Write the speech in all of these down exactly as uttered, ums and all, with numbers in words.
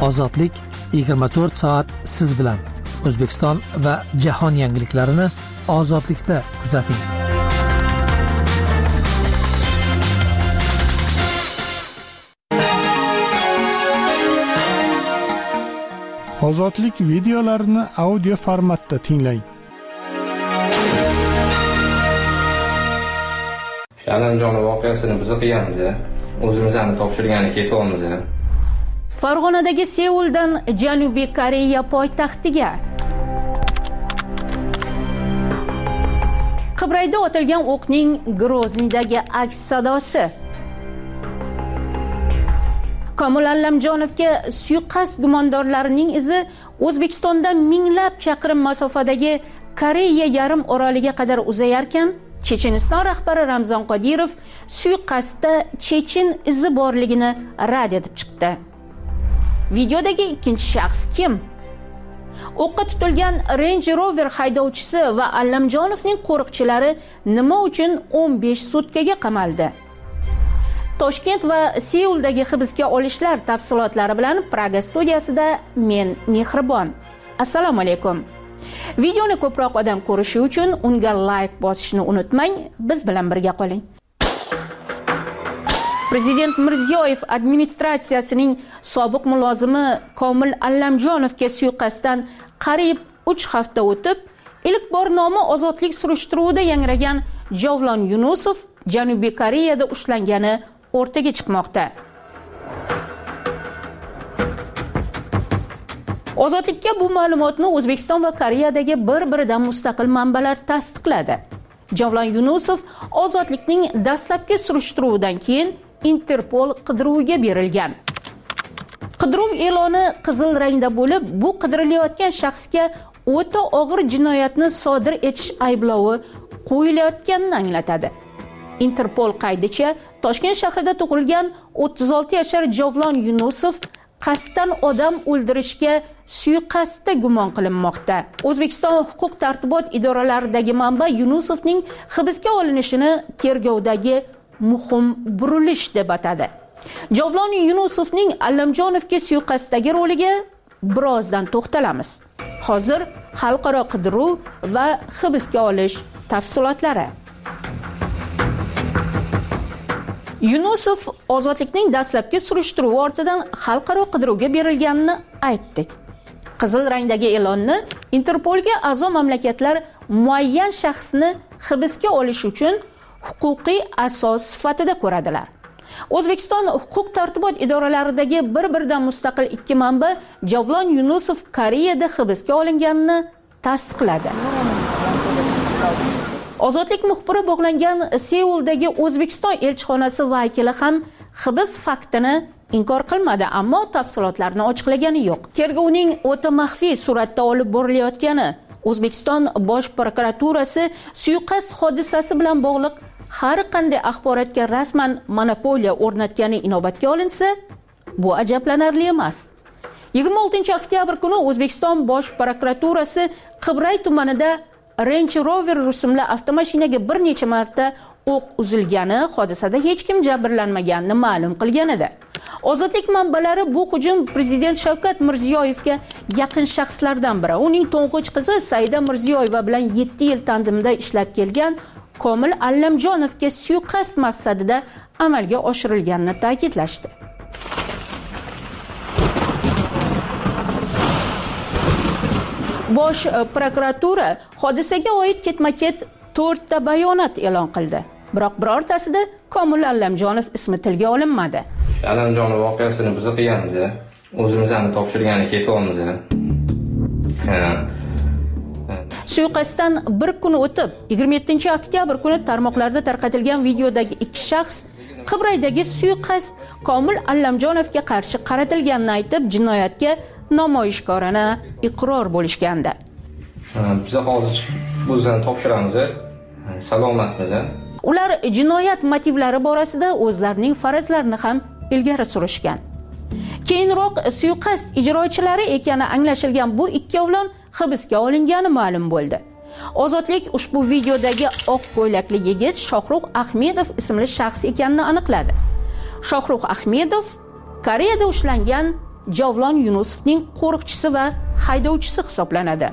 Ozodlik yigirma to'rt soat siz bilan. O'zbekiston va jahon yangiliklarini Ozodlikda kuzating. Ozodlik videolarini audio formatda tinglang. Shalamjon voqeasini biz qilganmiz. O'zimizni topshirgani ketyapmiz. Farg'onadagi Seuldan Janubiy Koreya poytaxtiga. Qibrayda otilgan o'qning Groznidagi aks sadosi. Komil Allamjonovga suiqasd gumondorlarining izi O'zbekistondan minglab chaqirim masofadagi Koreya yarim oroliga qadar uzayarkan, Checheniston rahbari Ramzan Qodirov suiqasdda chechen izi borligini rad etib chiqdi. Videodagi ikkinchi shaxs kim? O'qqa tutilgan Range Rover haydovchisi va Allamjonovning qo'riqchilari nima uchun o'n besh sutkaga qamaldi? Toshkent va Seuldagi hibsga olishlar tafsilotlari bilan Praga studiyasida men Mehribon. Assalomu alaykum. Videoni ko'proq odam ko'rishi uchun unga like bosishni unutmang. Biz bilan birga qoling. Prezident Mirziyoyev administratsiyasining sobiq mulozimi Komil Allamjonovga suiqasddan qariyb uch hafta o'tib, ilk bor nomi ozodlik surishtiruvida yangragan Javlon Yunusov Janubiy Koreyada ushlangani o'rtaga chiqmoqda. Ozodlikka bu ma'lumotni O'zbekiston va Koreyadagi bir-biridan mustaqil manbalar tasdiqladi. Javlon Yunusov ozodlikning dastlabki surishtiruvidan keyin Interpol qidiruviga berilgan. Qidiruv e'loni qizil rangda bo'lib, bu qidirilayotgan shaxsga o'ta og'ir jinoyatni sodir etish ayblovi qo'yilayotganini anglatadi. Interpol qaydicha Toshkent shahrida tug'ilgan o'ttiz olti yashar Javlon Yunusov qasddan odam o'ldirishga suiqasdda gumon qilinmoqda. O'zbekiston huquq tartibot idoralaridagi manba Yunusovning hibsga olinishini tergovdagi muhim burilish deb atadi. Javlon Yunusovning Allamjonovga suiqasddagi roliga birozdan to'xtalamiz. Hozir xalqaro qidiruv va hibsga olish tafsilotlari. Yunusov ozodlikning dastlabki surishtiruvi ortidan xalqaro qidiruvga berilganini aytdik. Qizil rangdagi e'lonni Interpolga a'zo mamlakatlar muayyan shaxsni hibsga olish uchun huquqiy asos sifatida ko'radilar. O'zbekiston huquq tartibot idoralaridagi bir-biridan mustaqil ikki manba Javlon Yunusov Koreyada hibsga olinganini tasdiqladi. Ozodlik muxbiri bog'langan Seuldagi O'zbekiston elchixonasi vakili ham hibs faktini inkor qilmadi, ammo tafsilotlarni ochiqlagani yo'q. Tergovning o'ta maxfiy suratda olib borilayotgani, O'zbekiston Bosh prokuraturasi suiqasd hodisasi bilan bog'liq har qanday axborotga rasman monopoliya o'rnatgani inobatga olinsa, bu ajablanarli emas. yigirma oltinchi oktyabr kuni O'zbekiston Bosh prokuraturasi Qibray tumanida Range Rover rusumli avtomashinaga bir necha marta o'q uzilgani, hodisada hech kim jabrlanmaganini ma'lum qilgan edi. Ozodlik manbalari bu hujum Prezident Shavkat Mirziyoyevga yaqin shaxslardan biri, uning to'ng'ich qizi Saida Mirziyoyeva bilan yetti yil tandemda ishlab kelgan Komil Allamjonovga suiqasd maqsadida amalga oshirilganini ta'kidlashdi. Bosh prokuratura hodisaga oid ketma-ket to'rtta bayonot e'lon qildi. Biroq birortasida Komil Allamjonov ismi tilga olinmadi. Allamjonov voqeasini biz qilganmiz. O'zimizni topshirgani ketyapmiz. Suiqasddan bir kun o'tib, yigirma yettinchi oktyabr kuni tarmoqlarda tarqatilgan videodagi ikki shaxs Qibraydagi suiqasd Komil Allamjonovga qarshi qaratilganini aytib, jinoyatga namoyishkorona iqror bo'lishgandi. Biz hozir o'zimizni topshiramiz. Salomatmiz. Ular jinoyat motivlari borasida o'zlarining farazlarini ham ilgari surishgan. Keyinroq suiqasd ijrochilari ekani anglashilgan bu ikkovlon hibsga olingani ma'lum bo'ldi. Ozodlik ushbu videodagi oq ko'ylakli yigit Shohrux Ahmedov ismli shaxs ekanini aniqladi. Shohrux Ahmedov Koreyada ushlangan Javlon Yunusovning qo'riqchisi va haydovchisi hisoblanadi.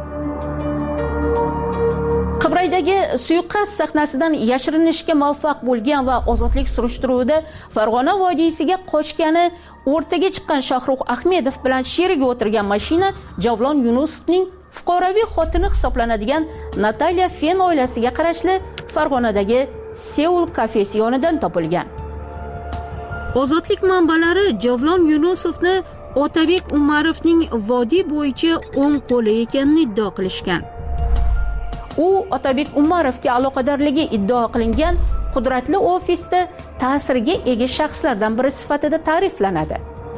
Qibraydagi suiqasd sahnasidan yashirinishga muvaffaq bo'lgan va ozodlik surishtiruvida Farg'ona vodiysiga qochgani o'rtaga chiqqan Shohrux Ahmedov bilan sherigi o'tirgan mashina Javlon Yunusovning fuqaroviy xotini hisoblanadigan Natalya Fen oilasiga qarashli Farg'onadagi Seul kafesi yonidan topilgan. Ozodlik manbalari Javlon Yunusovni Otabek Umarovning vodiy bo'yicha o'ng qo'li ekanini iddao qilishgan. U Otabek Umarovga aloqadorligi iddao qilingan qudratli ofisda ta'sirga ega shaxslardan biri sifatida ta'riflanadi.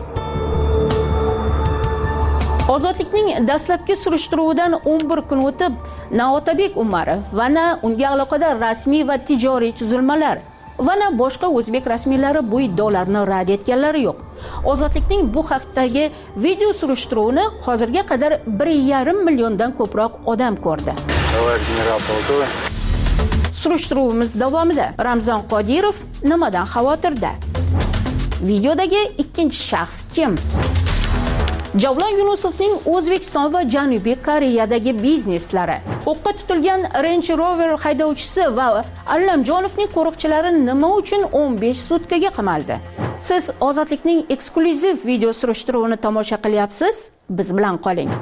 Ozodlikning dastlabki surishtiruvidan o'n bir kun o'tib, na Otabek Umarov va na unga aloqador rasmiy va tijoriy tuzilmalar va na boshqa o'zbek rasmiylari bu iddaolarni rad etganlari yo'q. Ozodlikning bu haqdagi video surishtiruvini hozirga qadar bir yarim milliondan ko'proq odam ko'rdi. Surishtiruvimiz davomida Ramzon Qodirov nimadan xavotirda? Videodagi ikkinchi shaxs kim? Javlon Yunusovning O'zbekiston va Janubiy Koreyadagi bizneslari, o'qqa tutilgan Range Rover haydovchisi va Allamjonovning qo'riqchilari nima uchun o'n besh sutkaga qamaldi? Siz Ozodlikning eksklyuziv video surishtiruvini tomosha qilyapsiz? Biz bilan qoling.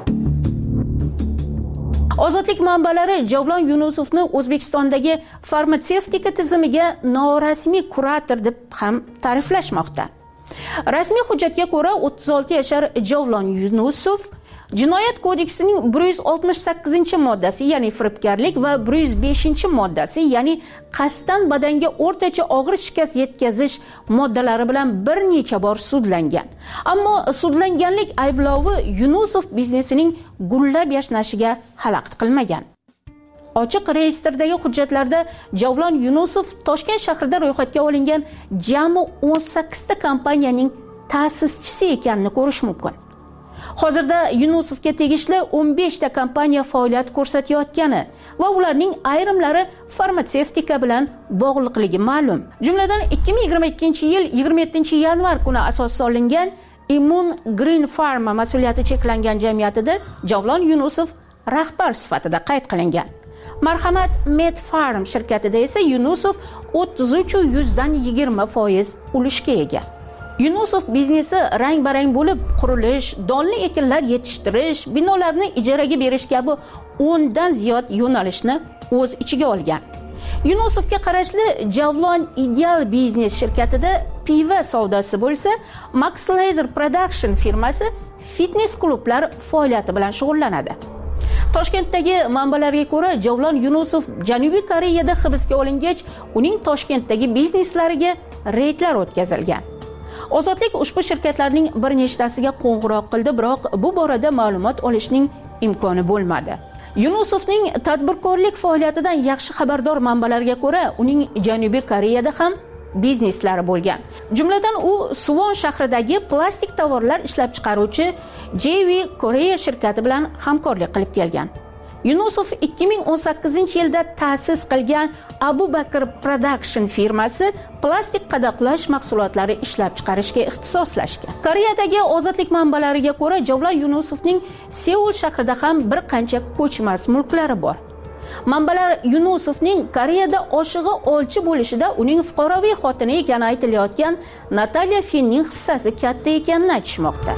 Ozodlik manbalari Javlon Yunusovni O'zbekistondagi farmatsevtika tizimiga norasmiy kurator deb ham ta'riflashmoqda. Rasmiy hujjatga ko'ra o'ttiz olti yashar Javlon Yunusov Jinoyat kodeksining bir yuz oltmish sakkizinchi moddasi, ya'ni firibgarlik va bir yuz beshinchi moddasi, ya'ni qasddan badanga o'rtacha og'ir shikast yetkazish moddalari bilan bir necha bor sudlangan. Ammo sudlanganlik ayblovi Yunusov biznesining gullab yashnashiga xalaqit qilmagan. Ochiq reyestrdagi hujjatlarda Javlon Yunusov Toshkent shahrida ro'yxatga olingan jami o'n sakkizta kompaniyaning ta'sischisi ekanini ko'rish mumkin. Hozirda Yunusovga tegishli o'n beshta kompaniya faoliyat ko'rsatayotgani va ularning ayrimlari farmatsevtika bilan bog'liqligi ma'lum. Jumladan ikki ming yigirma ikkinchi yil yigirma yettinchi yanvar kuni asos solingan Immun Green Pharma mas'uliyati cheklangan jamiyatida Javlon Yunusov rahbar sifatida qayd qilingan. Marhamat Medfarm shirkatida esa Yunusov o'ttiz uch yuzdan yigirma foiz ulushga ega. Yunusov biznesi rang-barang bo'lib, qurilish, donli ekinlar yetishtirish, binolarni ijaraga berish kabi o'ndan ziyod yo'nalishni o'z ichiga olgan. Yunusovga qarashli Javlon Ideal Biznes shirkatida piva savdosi bo'lsa, Max Laser Production firmasi fitness klublar faoliyati bilan shug'ullanadi. Toshkentdagi manbalarga ko'ra, Javlon Yunusov Janubiy Koreyada hibsga olingach, uning Toshkentdagi bizneslariga reydlar o'tkazilgan. Ozodlik ushbu shirkatlarning bir nechtasiga qo'ng'iroq qildi, biroq bu borada ma'lumot olishning imkoni bo'lmadi. Yunusovning tadbirkorlik faoliyatidan yaxshi xabardor manbalarga ko'ra, uning Janubiy Koreyada ham bizneslari bo'lgan. Jumladan u Suwon shahridagi plastik tovarlar ishlab chiqaruvchi J V Korea shirkati bilan hamkorlik qilib kelgan. Yunusov ikki ming o'n sakkizinchi yilda ta'sis qilgan Abu Bakr Production firmasi plastik qadoqlash mahsulotlari ishlab chiqarishga ixtisoslashgan. Koreyadagi ozodlik manbalariga ko'ra, Javlon Yunusovning Seul shahrida ham bir qancha ko'chmas mulklari bor. Manbalar Yunusovning Koreyada oshig'i olchi bo'lishida uning fuqaroviy xotini ekani aytilayotgan Natalya Fenning hissasi katta ekanini aytishmoqda.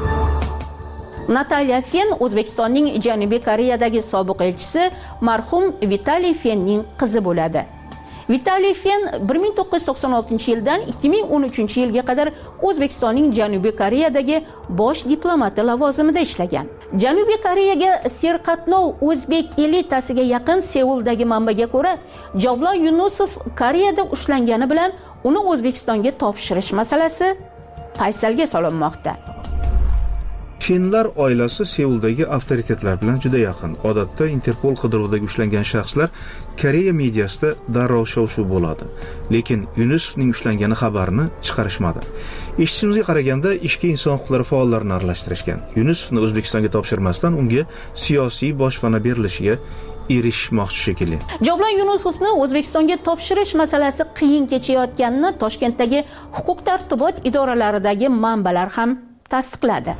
Natalya Fen O'zbekistonning Janubiy Koreyadagi sobiq elchisi marhum Vitaliy Fenning qizi bo'ladi. Vitaliy Fen bir ming to'qqiz yuz to'qson oltinchi yildan ikki ming o'n uchinchi yilga qadar O'zbekistonning Janubiy Koreyadagi bosh diplomati lavozimida ishlagan. Janubiy Koreyaga serqatnov o'zbek elitasiga yaqin Seuldagi manbaga ko'ra, Javlon Yunusov Koreyada ushlangani bilan uni O'zbekistonga topshirish masalasi paysalga solinmoqda. Finlar oilasi Seuldagi avtoritetlar bilan juda yaqin. Odatda Interpol qidiruvida ushlangan shaxslar Koreya mediasida darrov shov-shuv bo'ladi. Lekin Yunusovning ushlangani xabarini chiqarishmadi. Eshitishimizga qaraganda ishga inson huquqlari faollarini aralashtirishgan. Yunusovni O'zbekistonga topshirmasdan unga siyosiy boshpana berilishiga erishmoqchi shekilli. Javlon Yunusovni O'zbekistonga topshirish masalasi qiyin kechayotganini Toshkentdagi huquq tartibot idoralaridagi manbalar ham tasdiqladi.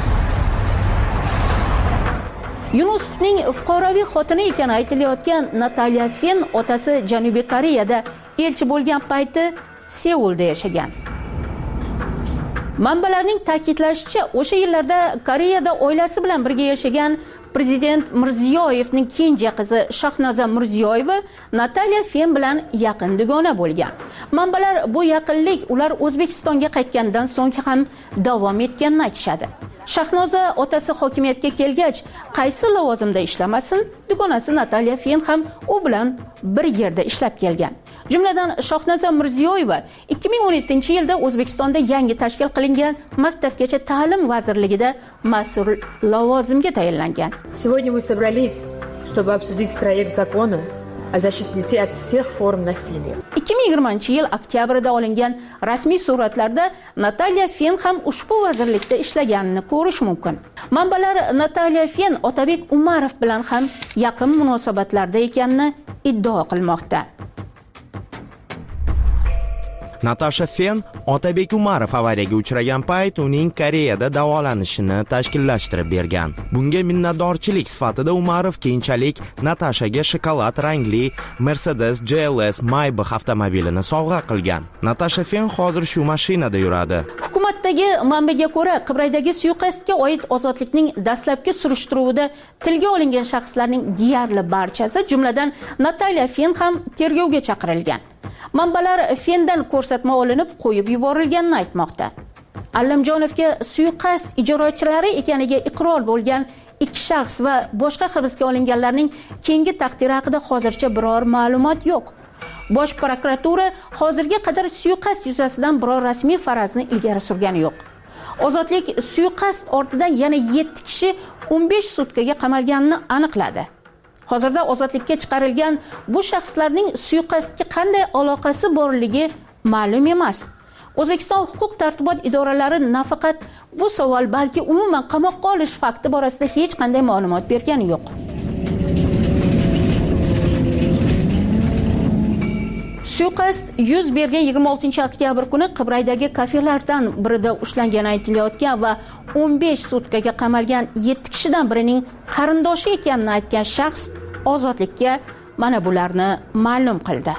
Yunusovning fuqaroviy xotini ekani aytilayotgan Natalya Fen otasi Janubiy Koreyada elchi bo'lgan payti Seulda yashagan. Manbalarning ta'kidlashicha, o'sha yillarda Koreyada oilasi bilan birga yashagan Prezident Mirziyoyevning kenja qizi Shahnoza Mirziyoyeva Natalya Fen bilan yaqin dugona bo'lgan. Manbalar bu yaqinlik ular O'zbekistonga qaytgandan so'ng ham davom etganini aytishadi. Shahnoza otasi hokimiyatga kelgach, qaysi lavozimda ishlamasin, dugonasi Natalya Fen ham u bilan bir yerda ishlab kelgan. Jumladan Shahnoza Mirziyoyeva ikki ming o'n yettinchi yilda O'zbekistonda yangi tashkil qilingan Maktabgacha ta'lim vazirligida mas'ul lavozimga tayinlangan. Сегодня мы собрались, чтобы обсудить проект закона о защите детей от всех форм насилия. ikki ming yigirmanchi yil oktyabrida olingan rasmiy suratlarda Natalya Fen ham ushbu vazirlikda ishlaganini ko'rish mumkin. Manbalar Natalya Fen Otabek Umarov bilan ham yaqin munosabatlarda ekanini iddao qilmoqda. Natasha Fen Otabek Umarov avariyaga uchragan payt uning Koreyada davolanishini tashkillashtirib bergan. Bunga minnatdorchilik sifatida Umarov keyinchalik Natashaga shokolad rangli Mercedes G L S Maybach avtomobilini sovg'a qilgan. Natasha Fen hozir shu mashinada yuradi. Hukumatdagi manbaga ko'ra, Qibraydagi suiqasdga oid ozodlikning dastlabki surishtiruvida tilga olingan shaxslarning deyarli barchasi, jumladan Natalya Fen ham tergovga chaqirilgan. Manbalar Fendan ko'rsatma olinib qo'yib yuborilganini aytmoqda. Allamjonovga suiqasd ijrochilari ekaniga iqror bo'lgan ikki shaxs va boshqa hibsga olinganlarning keyingi taqdiri haqida hozircha biror ma'lumot yo'q. Bosh prokuratura hozirga qadar suiqasd yuzasidan biror rasmiy farazni ilgari surgani yo'q. Ozodlik suiqasd ortidan yana yetti kishi o'n besh sutkaga qamalganini aniqladi. Hozirda ozodlikka chiqarilgan bu shaxslarning suiqasdga qanday aloqasi borligi ma'lum emas. O'zbekiston huquq tartibot idoralari nafaqat bu savol, balki umuman qamoqqa olish fakti borasida hech qanday ma'lumot bergani yo'q. Suiqasd yuz bergan yigirma oltinchi oktyabr kuni Qibraydagi kafelardan birida ushlangani aytilayotgan va o'n besh sutkaga qamalgan yetti kishidan birining qarindoshi ekanini aytgan shaxs ozodlikka mana bularni ma'lum qildi.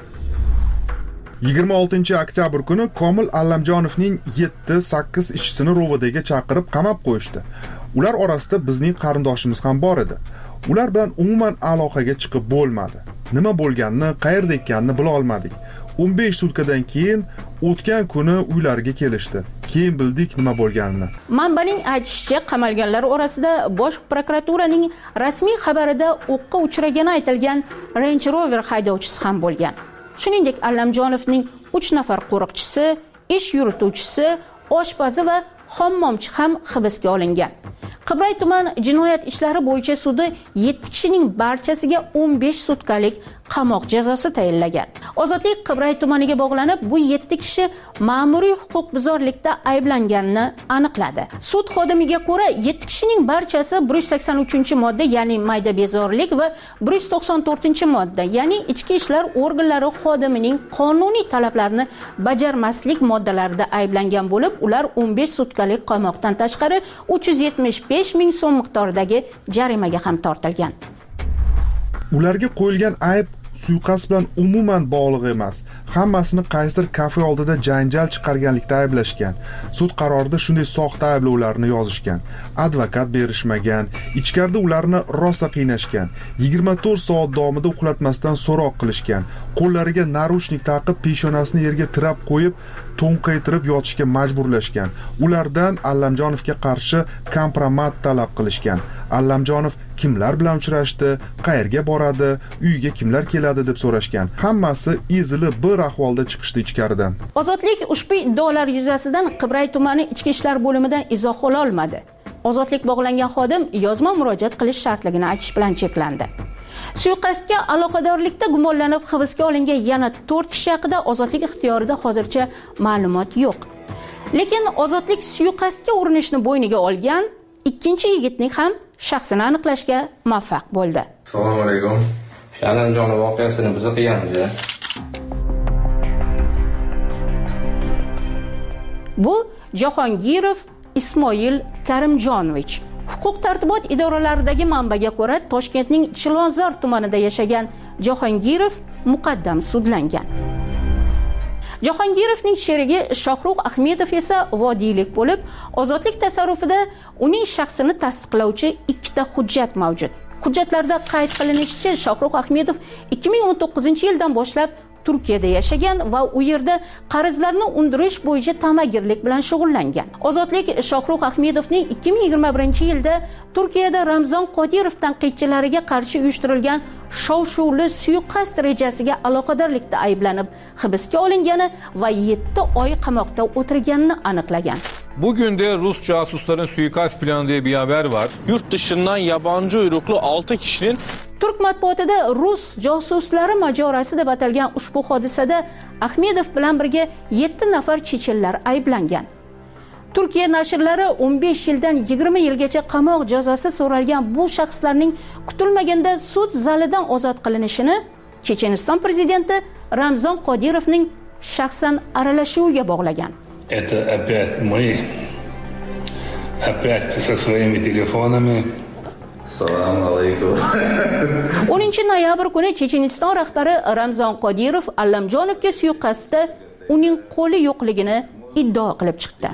yigirma oltinchi oktyabr kuni Komil Allamjonovning yetti sakkiz ishchisini Rovodaga chaqirib qamab qo'yishdi. Ular orasida bizning qarindoshimiz ham bor edi. Ular bilan umuman aloqaga chiqib bo'lmadi. Nima bo'lganini, qayerda ekanini bila olmadik. o'n besh sutkadan keyin o'tgan kuni uylariga kelishdi. Keyin bildik nima bo'lganini. Manbaning aytishicha, qamalganlar orasida Bosh prokuraturaning rasmiy xabarida o'qqa uchragani aytilgan Range Rover haydovchisi ham bo'lgan. Shuningdek, Allamjonovning uch nafar qo'riqchisi, ish yurituvchisi, oshpazi va hammomchi ham hibsga olingan. Qibray tuman jinoyat ishlari bo'yicha sudi yetti kishining barchasiga o'n besh sutkalik qamoq jazosi tayinlagan. Ozodlik Qibray tumaniga bog'lanib, bu yetti kishi ma'muriy huquqbuzarlikda ayblanganini aniqladi. Sud xodimiga ko'ra, yetti kishining barchasi bir yuz sakson uchinchi modda, ya'ni mayda bezorilik va bir yuz to'qson to'rtinchi modda, ya'ni ichki ishlar organlari xodimining qonuniy talablarini bajarmaslik moddalarida ayblangan bo'lib, ular o'n besh sutkalik qamoqdan tashqari uch yuz yetmish besh ming so'm miqdoridagi jarimaga ham tortilgan. Ularga qo'yilgan ayb suiqasd bilan umuman bog'liq emas. Hammasini qaysidir kafe oldida janjal chiqarganlikda ayblashgan. Sud qarorida shunday soxta ayblovlarni yozishgan. Advokat berishmagan, ichkarida ularni rosa qiynashgan. yigirma to'rt soat davomida uxlatmasdan so'roq qilishgan. Qo'llariga narushnik taqib, peshonasini yerga tirab qo'yib, to'nqaytirib yotishga majburlashgan. Ulardan Allamjonovga qarshi kompromat talab qilishgan. Allamjonov kimlar bilan uchrashdi, qayerga boradi, uyiga kimlar keladi deb so'rashgan. Hammasi ezilib bir ahvolda chiqishdi ichkaridan. Ozodlik ushbu iddaolar yuzasidan Qibray tumani ichki ishlar bo'limidan izoh ola olmadi. Ozodlik bog'langan xodim yozma murojaat qilish shartligini aytish bilan cheklandi. Suiqasdga aloqadorlikda gumonlanib hibsga olingan yana to'rt kishi haqida ozodlik ixtiyorida hozircha ma'lumot yo'q. Lekin ozodlik suiqasdga urinishni bo'yniga olgan ikkinchi yigitning ham shaxsini aniqlashga muvaffaq bo'ldi. Assalomu alaykum. Allamjonov voqeasini biz qilganmiz. Bu Jahongirov Ismoil Karimjonovich. Huquq tartibot idoralaridagi manbaga ko'ra, Toshkentning Chilonzor tumanida yashagan Jahongirov muqaddam sudlangan. Jahongirovning sherigi Shohrux Ahmedov esa vodiylik bo'lib, ozodlik tasarrufida uning shaxsini tasdiqlovchi ikkita hujjat mavjud. Hujjatlarda qayd qilinishicha, Shohrux Ahmedov ikki ming o'n to'qqizinchi yildan boshlab Turkiyada yashagan va u yerda qarzlarni undirish bo'yicha ta'magirlik bilan shug'ullangan. Ozodlik Shohrux Ahmedovning ikki ming yigirma birinchi yilda Turkiyada Ramzon Qodirov tanqidchilariga qarshi uyushtirilgan shov-shuvli suiqasd rejasiga aloqadorlikda ayblanib hibsga olingani va yetti oy qamoqda o'tirganini aniqlagan. Bugün de Rus casusların suikast planı diye bir haber var. Yurt dışından yabancı uyruklu altı kişinin Turk matbuotida Rus josuslari majorasi deb atalgan ushbu hodisada Ahmedov bilan birga yetti nafar chechenlar ayblangan. Turkiya nashrlari o'n besh yildan yigirma yilgacha qamoq jazosi so'ralgan bu shaxslarning kutilmaganda sud zalidan ozod qilinishini Checheniston prezidenti Ramzon Qodirovning shaxsan aralashuviga bog'lagan. Это опять мы, опять со своими телефонами. Assalomu alaykum. o'ninchi noyabr kuni Checheniston rahbari Ramzon Qodirov Allamjonovga suiqasdda uning qo'li yo'qligini iddao qilib chiqdi.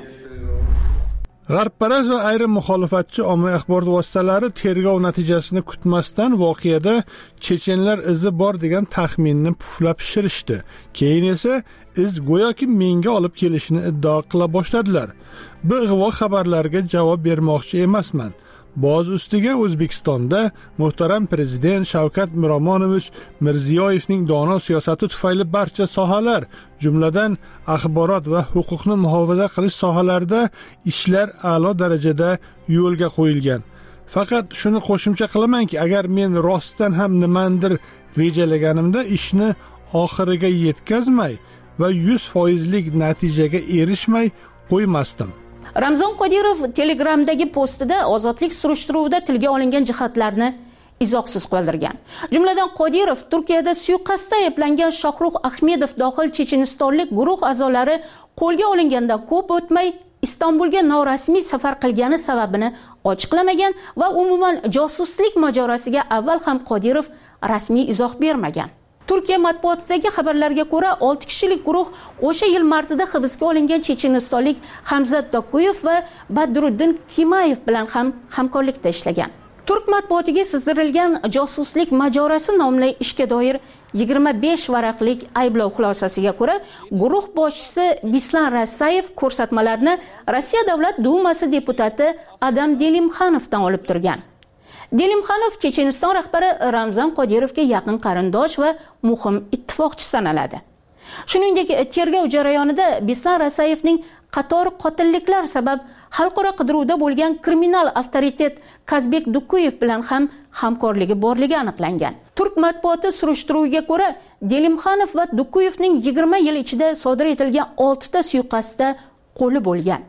G'arbparast va ayrim muxolifatchi ommaviy axborot vositalari tergov natijasini kutmasdan voqeada chechenlar izi bor degan taxminni puflab pishirishdi. Keyin esa iz go'yoki menga olib kelishini iddao qila boshladilar. Bu ig'vo xabarlarga javob bermoqchi emasman. Boz ustiga O'zbekistonda muhtaram prezident Shavkat Miromonovich Mirziyoyevning dono siyosati tufayli barcha sohalar, jumladan axborot va huquqni muhofaza qilish sohalarida ishlar a'lo darajada yo'lga qo'yilgan. Faqat shuni qo'shimcha qilamanki, agar men rostdan ham nimandir rejalaganimda ishni oxiriga yetkazmay va yuz foizlik natijaga erishmay qo'ymasdim. Ramzon Qodirov Telegramdagi postida ozodlik surishtiruvida tilga olingan jihatlarni izohsiz qoldirgan. Jumladan Qodirov Turkiyada suiqasdda ayblangan Shohrux Ahmedov dohil chechenistonlik guruh a'zolari qo'lga olingandan ko'p o'tmay Istanbulga norasmiy safar qilgani sababini ochiqlamagan va umuman josuslik majorasiga avval ham Qodirov rasmiy izoh bermagan. Turkiya matbuotidagi xabarlarga ko'ra, olti kishilik guruh o'sha yil martida hibsga olingan chechenistonlik Hamzat Dokuyev va Badruddin Kimayev bilan ham hamkorlikda ishlagan. Turk matbuotiga sizdirilgan josuslik majorasi nomli ishga doir yigirma besh varaqlik ayblov xulosasiga ko'ra, guruh boshchisi Bislan Rasayev ko'rsatmalarni Rossiya Davlat Dumasi deputati Adam Delimxanovdan olib turgan. Delimxanov Checheniston rahbari Ramzon Qodirovga yaqin qarindosh va muhim ittifoqchi sanaladi. Shuningdek, tergov jarayonida Bislan Rasayevning qator qotilliklar sabab xalqaro qidiruvda bo'lgan kriminal avtoritet Kazbek Dukuyev bilan ham hamkorligi borligi aniqlangan. Turk matbuoti surishtiruviga ko'ra, Delimxanov va Dukuyevning yigirma yil ichida sodir etilgan olti ta suiqasdda qo'li bo'lgan.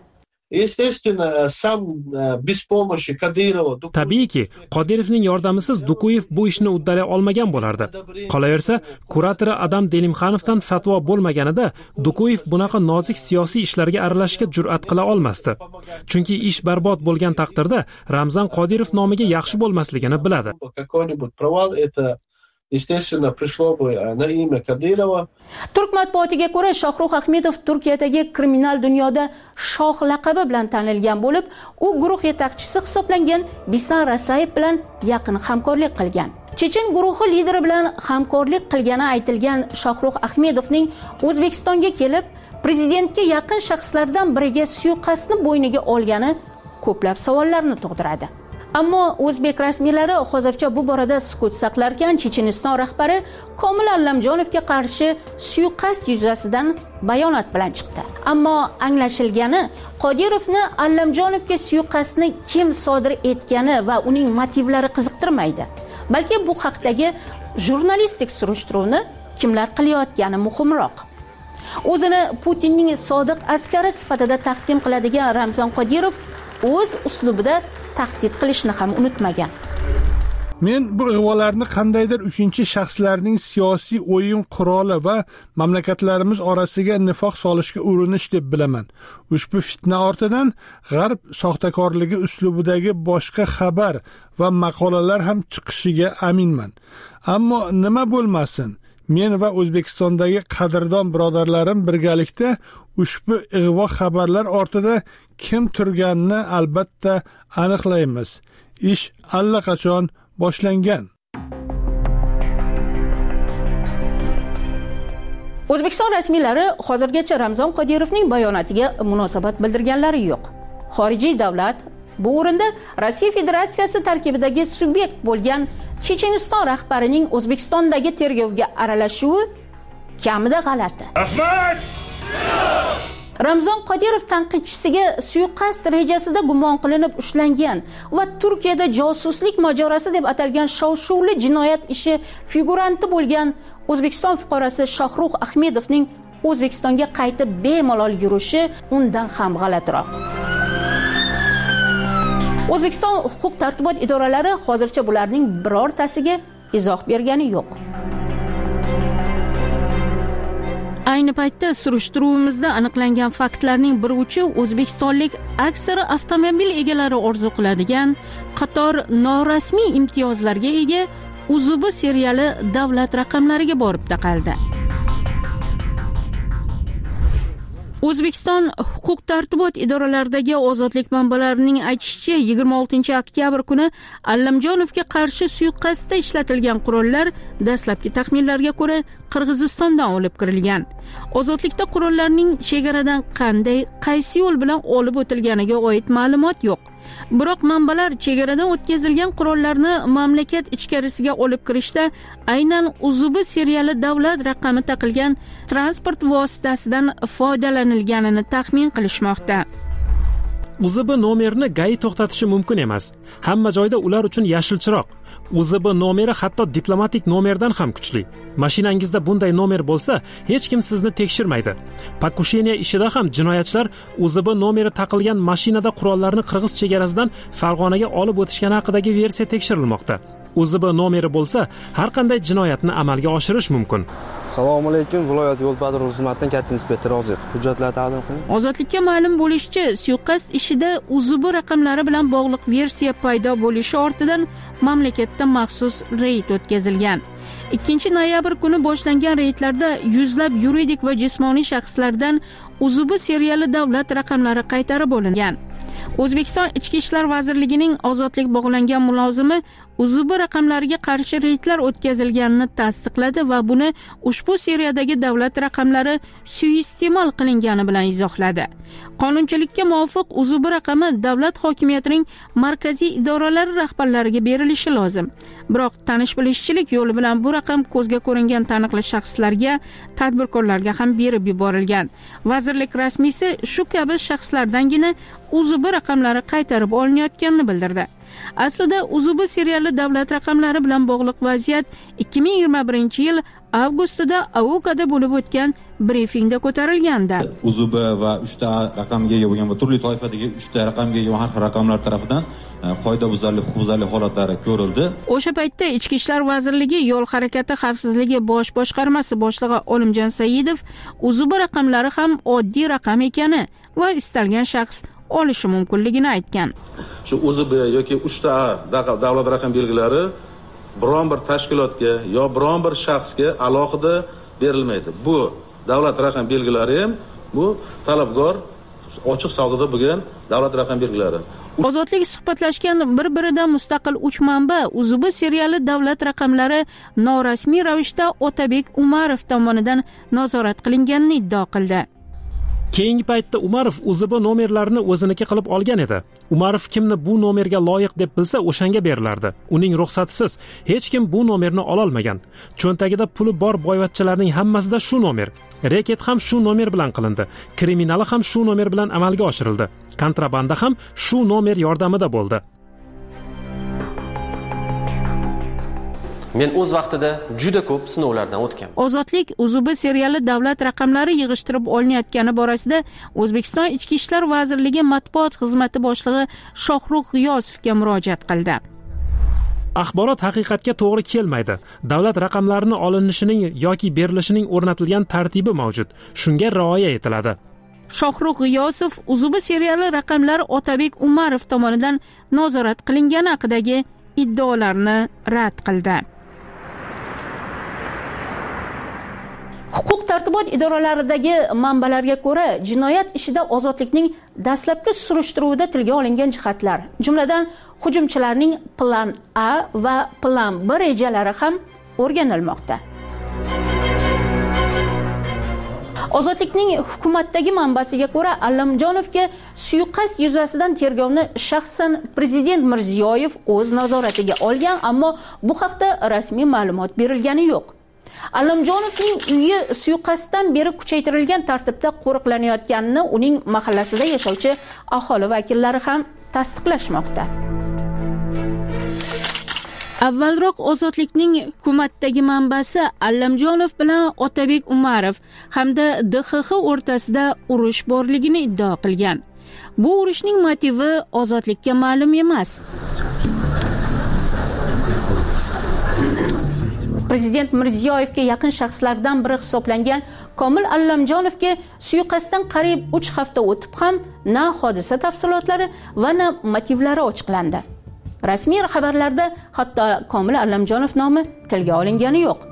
Tabiiyki, Qodirovning yordamisiz Dukuyev bu ishni uddalay olmagan bo'lardi. Qolaversa, kuratori Adam Delimxanovdan fatvo bo'lmaganida Dukuyev bunaqa nozik siyosiy ishlarga aralashishga jur'at qila olmasdi. Chunki ish barbod bo'lgan taqdirda Ramzon Qodirov nomiga yaxshi bo'lmasligini biladi. Естественно, пришло бы на имя Кадырова. Turk matbuotiga ko'ra, Shohrux Ahmedov Turkiyadagi kriminal dunyoda shoh laqabi bilan tanilgan bo'lib, u guruh yetakchisi hisoblangan Bislan Rasayev bilan yaqin hamkorlik qilgan. Chechen guruhi lideri bilan hamkorlik qilgani aytilgan Shohrux Ahmedovning O'zbekistonga kelib, prezidentga yaqin shaxslardan biriga suiqasdni bo'yniga olgani ko'plab savollarni tug'diradi. Ammo o'zbek rasmiylari hozircha bu borada sukut saqlarkan, Checheniston rahbari Komil Allamjonovga qarshi suiqasd yuzasidan bayonot bilan chiqdi. Ammo anglashilgani, Qodirovni Allamjonovga suiqasdni kim sodir etgani va uning motivlari qiziqtirmaydi. Balki bu haqdagi jurnalistik surishtiruvni kimlar qilayotgani muhimroq. O'zini Putinning sodiq askari sifatida taqdim qiladigan Ramzon Qodirov o'z uslubida tahdid qilishni ham unutmagan. Men bu ig'volarni qandaydir uchinchi shaxslarning siyosiy o'yin quroli va mamlakatlarimiz orasiga nifoq solishga urinish deb bilaman. Ushbu fitna ortidan g'arb soxtakorligi uslubidagi boshqa xabar va maqolalar ham chiqishiga aminman. Ammo nima bo'lmasin, men va O'zbekistondagi qadrdon birodarlarim birgalikda ushbu ig'vo xabarlar ortida kim turganini albatta aniqlaymiz. Ish allaqachon boshlangan. O'zbekiston rasmiylari hozirgacha Ramzon Qodirovning bayonotiga munosabat bildirganlari yo'q. Xorijiy davlat bu o'rinda Rossiya Federatsiyasi tarkibidagi subyekt bo'lgan Checheniston rahbarining O'zbekistondagi tergovga aralashuvi kamida g'alati. Rahmat! Ramzon Qodirov tanqidchisiga suiqasd rejasida gumon qilinib ushlangan va Turkiyada josuslik mojarosi deb atalgan shov-shuvli jinoyat ishi figuranti bo'lgan O'zbekiston fuqarosi Shohrux Ahmedovning O'zbekistonga qaytib bemalol yurishi undan ham g'alatiroq. O'zbekiston huquq tartibot idoralari hozircha bularning birortasiga izoh bergani yo'q. Ayni paytda surishtiruvimizda aniqlangan faktlarning bir uchi O'zbekistonlik aksari avtomobil egalari orzu qiladigan qator norasmiy imtiyozlarga ega Uzubi seriali davlat raqamlariga borib taqaldi. O'zbekiston huquq tartibot idoralaridagi ozodlik manbalarining aytishicha, yigirma oltinchi oktyabr kuni Allamjonovga qarshi suiqasdda ishlatilgan qurollar dastlabki taxminlarga ko'ra Qirg'izistondan olib kirilgan. Ozodlikda qurollarning chegaradan qanday, qaysi yo'l bilan olib o'tilganiga oid ma'lumot yo'q. Biroq manbalar chegaradan o'tkazilgan qurollarni mamlakat ichkarisiga olib kirishda aynan Uzubi seriali davlat raqami taqilgan transport vositasidan foydalanilganini taxmin qilishmoqda. Uzubi nomerini G A I to'xtatishi mumkin emas. Hamma joyda ular uchun yashil chiroq. Uzubi nomeri hatto diplomatik nomerdan ham kuchli. Mashinangizda bunday nomer bo'lsa, hech kim sizni tekshirmaydi. Pakusheniya ishida ham jinoyatchilar Uzubi nomeri taqilgan mashinada qurollarni Qirg'iz chegarasidan Farg'onaga olib o'tishgani haqidagi versiya tekshirilmoqda. Uzubi nomeri bo'lsa, har qanday jinoyatni amalga oshirish mumkin. Assalomu alaykum, viloyat yo'l patrul xizmatining katta inspektori Oziq. Hujjatlar taqdim qiling. Ozodlikka ma'lum bo'lishicha, suiqasd ishida Uzubi raqamlari bilan bog'liq versiya paydo bo'lishi ortidan mamlakatda maxsus reyd o'tkazilgan. ikkinchi noyabr kuni boshlangan reydlarda yuzlab yuridik va jismoniy shaxslardan Uzubi seriali davlat raqamlari qaytarib olingan. O'zbekiston Ichki ishlar vazirligining ozodlik bog'langan mulozimi Uzubi raqamlariga qarshi reydlar o'tkazilganini tasdiqladi va buni ushbu seriyadagi davlat raqamlari suiiste'mol qilingani bilan izohladi. Qonunchilikka muvofiq Uzubi raqami davlat hokimiyatining markaziy idoralari rahbarlariga berilishi lozim. Biroq tanish-bilishchilik yo'li bilan bu raqam ko'zga ko'ringan taniqli shaxslarga, tadbirkorlarga ham berib yuborilgan. Vazirlik rasmiysi shu kabi shaxslardangina Uzubi raqamlari qaytarib olinayotganini bildirdi. Aslida Uzubi seriali davlat raqamlari bilan bog'liq vaziyat ikki ming yigirma birinchi yil avgustida Avokada bo'lib o'tgan brifingda ko'tarilgandi. Uzubi va uchta raqamga ega bo'lgan va turli toifadagi uchta raqamga ega har xil raqamlar tomonidan qoidabuzarlik, huquqbuzarlik holatlari ko'rildi. O'sha paytda Ichki ishlar vazirligi yo'l harakati xavfsizligi bosh boshqarmasi boshlig'i Olimjon Saidov Uzubi raqamlari ham oddiy raqam ekani va istalgan shaxs olishi mumkinligini aytgan. Shu Uzubi yoki uchta davlat raqam belgilari biron bir tashkilotga yo biron bir shaxsga alohida berilmaydi. Bu davlat raqam belgilari ham bu talabgor ochiq savdoda bo'lgan davlat raqam belgilari. Ozodlik suhbatlashgan bir-biridan mustaqil uch manba Uzubi seriali davlat raqamlari norasmiy ravishda Otabek Umarov tomonidan nazorat qilinganini iddao qildi. Keyingi paytda Umarov Uzubi nomerlarini o'ziniki qilib olgan edi. Umarov kimni bu nomerga loyiq deb bilsa, o'shanga berilardi. Uning ruxsatisiz hech kim bu nomerni ola olmagan. Cho'ntagida puli bor boyvachchalarning hammasida shu nomer. Reket ham shu nomer bilan qilindi. Kriminali ham shu nomer bilan amalga oshirildi. Kontrabanda ham shu nomer yordamida bo'ldi. Men o'z vaqtida juda ko'p sinovlardan o'tgan. Ozodlik Uzubi seriali davlat raqamlari yig'ishtirib olinayotgani borasida O'zbekiston Ichki ishlar vazirligi matbuot xizmati boshlig'i Shohrux G'iyosovga murojaat qildi. Axborot haqiqatga to'g'ri kelmaydi. Davlat raqamlarini olinishining yoki berilishining o'rnatilgan tartibi mavjud. Shunga rioya etiladi. Shohrux G'iyosov Uzubi seriali raqamlar Otabek Umarov tomonidan nazorat qilingani haqidagi iddaolarni rad qildi. Huquq tartibot idoralaridagi manbalarga ko'ra, jinoyat ishida ozodlikning dastlabki surishtiruvida tilga olingan jihatlar, jumladan hujumchilarning plan A va plan B rejalari ham o'rganilmoqda. Ozodlikning hukumatdagi manbasiga ko'ra, Allamjonovga suiqasd yuzasidan tergovni shaxsan prezident Mirziyoyev o'z nazoratiga olgan, ammo bu haqda rasmiy ma'lumot berilgani yo'q. Allamjonovning uyi suiqasddan beri kuchaytirilgan tartibda qo'riqlanayotganini uning mahallasida yashovchi aholi vakillari ham tasdiqlashmoqda. Avvalroq Ozodlikning hukumatdagi manbasi Allamjonov bilan Otabek Umarov hamda D X X o'rtasida urush borligini iddao qilgan. Bu urushning motivi Ozodlikka ma'lum emas. Prezident Mirziyoyevga yaqin shaxslardan biri hisoblangan Komil Allamjonovga suiqasddan qariyb uch hafta o'tib ham na hodisa tafsilotlari va na motivlari ochiqlandi. Rasmiy xabarlarda hatto Komil Allamjonov nomi tilga olingani yo'q.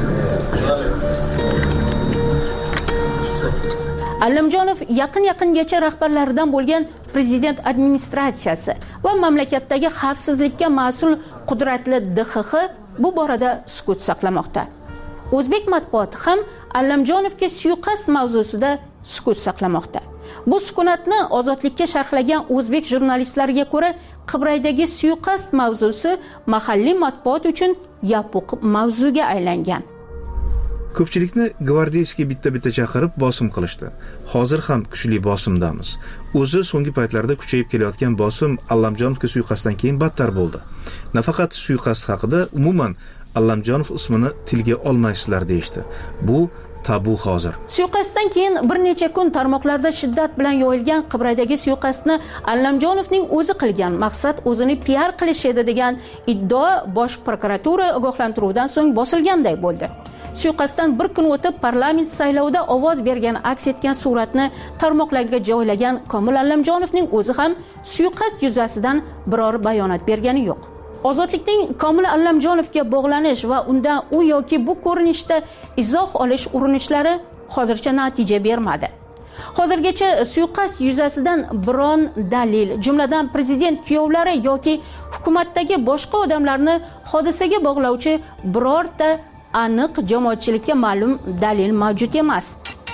Allamjonov yaqin-yaqingacha rahbarlaridan bo'lgan prezident administratsiyasi va mamlakatdagi xavfsizlikka mas'ul qudratli D X X bu borada sukut saqlamoqda. O'zbek matbuoti ham Allamjonovga suiqasd mavzusida sukut saqlamoqda. Bu sukunatni Ozodlikka sharhlagan o'zbek jurnalistlariga ko'ra, Qibraydagi suiqasd mavzusi mahalliy matbuot uchun yopiq mavzuga aylangan. Ko'pchilikni gvardiyskiy bitta-bitta chaqirib bosim qilishdi. Hozir ham kuchli bosimdamiz. O'zi so'nggi paytlarda kuchayib kelayotgan bosim Allamjonovga suiqasddan keyin battar bo'ldi. Nafaqat suiqasd haqida, umuman Allamjonov ismini tilga olmaysizlar deyishdi. Bu tabu hozir. Suiqasddan keyin bir necha kun tarmoqlarda shiddat bilan yoyilgan Qibraydagi suiqasdni Allamjonovning o'zi qilgan, maqsad o'zini P R qilish edi degan iddao bosh prokuratura ogohlantiruvdan so'ng bosilganday bo'ldi. Suiqasddan bir kun o'tib parlament saylovida ovoz bergan aks etgan suratni tarmoqlarga joylagan Komil Allamjonovning o'zi ham suiqasd yuzasidan biror bayonot bergani yo'q. Ozodlikning Komil Allamjonovga bog'lanish va undan u yoki bu ko'rinishda izoh olish urinishlari hozircha natija bermadi. Hozirgacha suiqasd yuzasidan biron dalil, jumladan prezident kuyovlari yoki hukumatdagi boshqa odamlarni hodisaga bog'lovchi birorta aniq jamoatchilikka ma'lum dalil mavjud emas.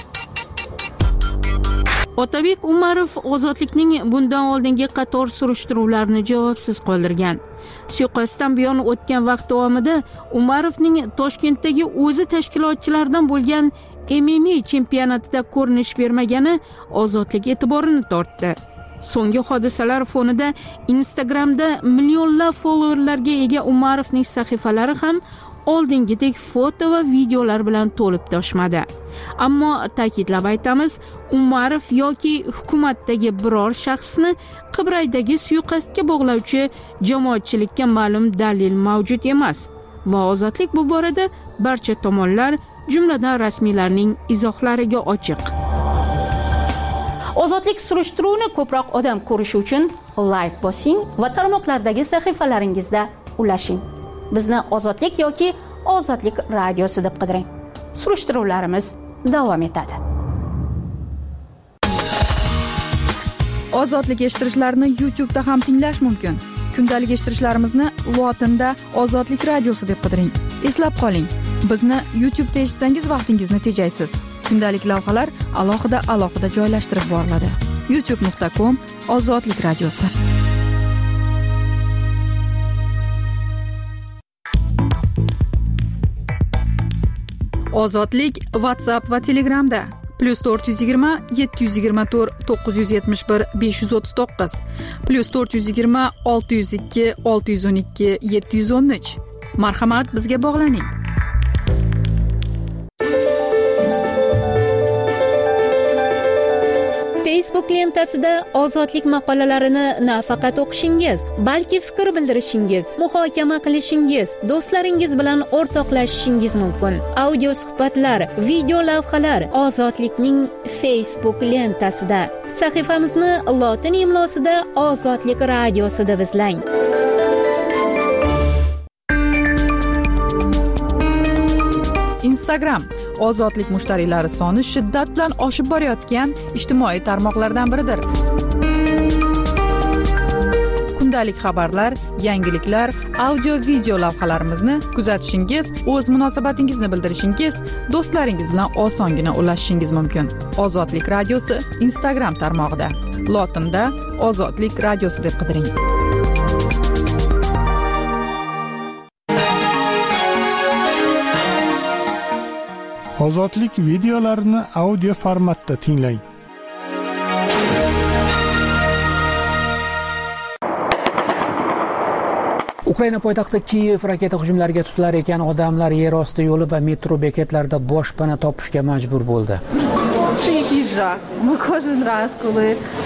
Otabek Umarov Ozodlikning bundan oldingi qator surishtiruvlarni javobsiz qoldirgan. Suiqasddan buyon o'tgan vaqt davomida Umarovning Toshkentdagi o'zi tashkilotchilardan bo'lgan M M A chempionatida ko'rinish bermagani Ozodlik e'tiborini tortdi. So'nggi hodisalar fonida Instagramda millionlab followerlarga ega Umarovning sahifalari ham oldingidek foto va videolar bilan to'lib toshmadi. Ammo ta'kidlab aytamiz, Umarov yoki hukumatdagi biror shaxsni Qibraydagi suiqasdga bog'lovchi jamoatchilikka ma'lum dalil mavjud emas va Ozodlik bu borada barcha tomonlar, jumladan rasmiylarning izohlariga ochiq. Ozodlik surishtiruvini ko'proq odam ko'rishi uchun like bosing va tarmoqlardagi sahifalaringizda ulashing. Bizni Ozodlik yoki Ozodlik radiosi deb qidiring. Surishtiruvlarimiz davom etadi. Ozodlik eshittirishlarni YouTube da ham tinglash mumkin. Kundalik eshittirishlarimizni lotinda Ozodlik radiosi deb qidiring. Eslab qoling, bizni YouTube da eshitsangiz vaqtingizni tejaysiz. Kundalik lavhalar alohida-alohida joylashtirib boriladi. youtube nuqta com Ozodlik radiosi. Ozodlik WhatsApp va Telegramda plus to'rt yuz yigirma yetti yuz yigirma to'rt to'qqiz yuz yetmish bir besh yuz o'ttiz to'qqiz plus to'rt yuz yigirma olti yuz ikki olti yuz o'n ikki yetti yuz o'n uch. Marhamat, bizga bog'laning. Facebook lentasida ozodlik maqolalarini nafaqat o'qishingiz, balki fikr bildirishingiz, muhokama qilishingiz, do'stlaringiz bilan o'rtoqlashishingiz mumkin. Audio suhbatlar, video lavhalar ozodlikning Facebook lentasida. Sahifamizni lotin imlosida Ozodlik radiosi deb izlang. Instagram ozodlik mushtariylari soni shiddat bilan oshib borayotgan ijtimoiy tarmoqlardan biridir. Kundalik xabarlar, yangiliklar, audio video lavhalarimizni kuzatishingiz, o'z munosabatingizni bildirishingiz, do'stlaringiz bilan osongina ulashishingiz mumkin. Ozodlik radiosi Instagram tarmog'ida. Lotinda Ozodlik radiosi deb qidiring. Ozodlik videolarini audio formatda tinglang. Ukraina poytaxti Kiyev raketa hujumlariga tutilar ekan odamlar yer osti yo'li va metro bekatlarida boshpana topishga majbur bo'ldi. Це який жах. Ми кожен раз, коли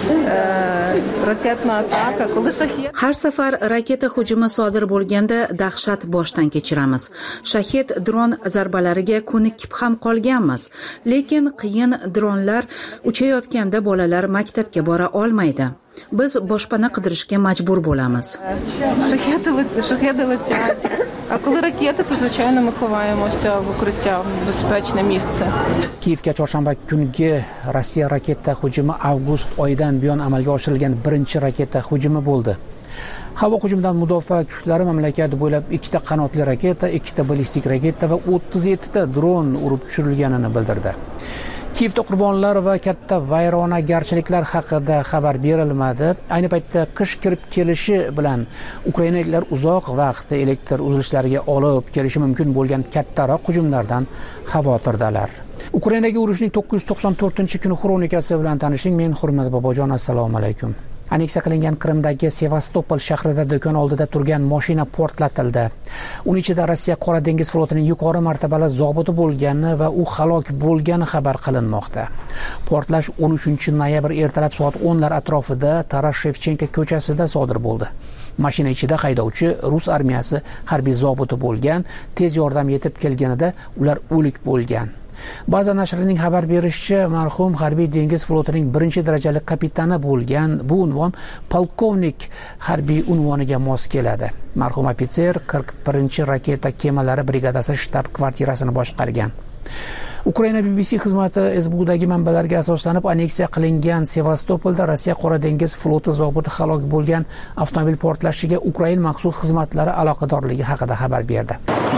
е, ракетна атака, коли шахет... Har safar raketa hujumi sodir bo'lganda dahshat boshdan kechiramiz. Shahed dron zarbalariga ko'nikib ham qolganmiz. Lekin qiyin dronlar uchayotganda bolalar maktabga bora olmaydi. Biz boshpana qidirishga majbur bo'lamiz. Шахеди летять, шахеди летять. А коли ракети, то звичайно ми ховаємося в укриття, в безпечне місце. Kiyevga chorshanba kungi Rossiya raketa hujumi avgust oyidan buyon amalga oshirilgan birinchi raketa hujumi bo'ldi. Havo hujumidan mudofaa kuchlari mamlakat bo'ylab ikkita qanotli raketa, ikkita ballistik raketa va o'ttiz yetti ta dron urib tushirilganini bildirdi. Kiyevda qurbonlar va katta vayronagarchiliklar haqida xabar berilmadi. Ayni paytda qish kirib kelishi bilan ukrainaliklar uzoq vaqt elektr uzilishlariga olib kelishi mumkin bo'lgan kattaroq hujumlardan xavotirdalar. Ukrainaga urushning to'qqiz yuz to'qson to'rtinchi kuni xronikasi bilan tanishing. Men Hurmat Bobojon, assalomu alaykum. Aneksiya qilingan Qrimdagi Sevastopol shahrida do'kon oldida turgan mashina portlatildi. Uning ichida Rossiya Qora dengiz flotining yuqori martabali zobiti bo'lgani va u halok bo'lgani xabar qilinmoqda. Portlash o'n uchinchi noyabr ertalab soat o'nlar atrofida Taras Shevchenko ko'chasida sodir bo'ldi. Mashina ichida haydovchi rus armiyasi harbiy zobiti bo'lgan, tez yordam yetib kelganida ular o'lik bo'lgan. Baza nashrining xabar berishicha, marhum harbiy dengiz flotining birinchi darajali kapitani bo'lgan. Bu unvon polkovnik harbiy unvoniga mos keladi. Marhum ofitser qirq birinchi raketa kemalari brigadasi shtab kvartirasini boshqargan. Ukraina B B C xizmati S B Udagi manbalarga asoslanib aneksiya qilingan Sevastopolda Rossiya Qora dengiz floti zobiti halok bo'lgan avtomobil portlashiga Ukraina maxsus xizmatlari aloqadorligi haqida xabar berdi.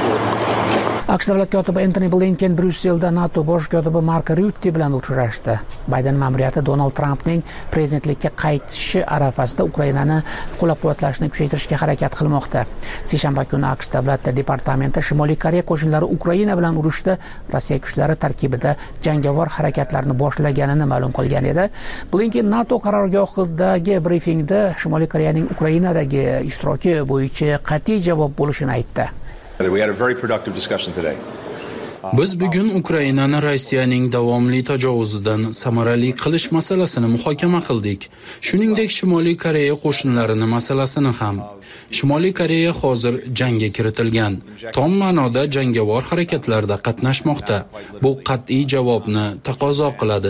AQSh davlat kotibi Antony Blinken Bryusselda NATO bosh kotibi Mark Rutte bilan uchrashdi. Bayden ma'muriyati Donald Trampning prezidentlikka qaytishi arafasida Ukrainani qo'llab-quvvatlashni kuchaytirishga harakat qilmoqda. Seshanba kuni AQSh davlat departamenti Shimoliy Koreya qo'shinlari Ukraina bilan urushda Rossiya kuchlari tarkibida jangovar harakatlarni boshlaganini ma'lum qilgan edi. Blinken NATO qarorgohidagi brifingda Shimoliy Koreyaning Ukrainadagi ishtiroki bo'yicha qat'iy javob bo'lishini aytdi. Biz bugun Ukrainani Rossiyaning davomli tajovuzidan samarali qilish masalasini muhokama qildik. Shuningdek, Shimoliy Koreya qo'shinlarini masalasini ham. Shimoliy Koreya hozir jangga kiritilgan, tom ma'noda jangovar harakatlarda qatnashmoqda. Bu qat'iy javobni taqozo qiladi.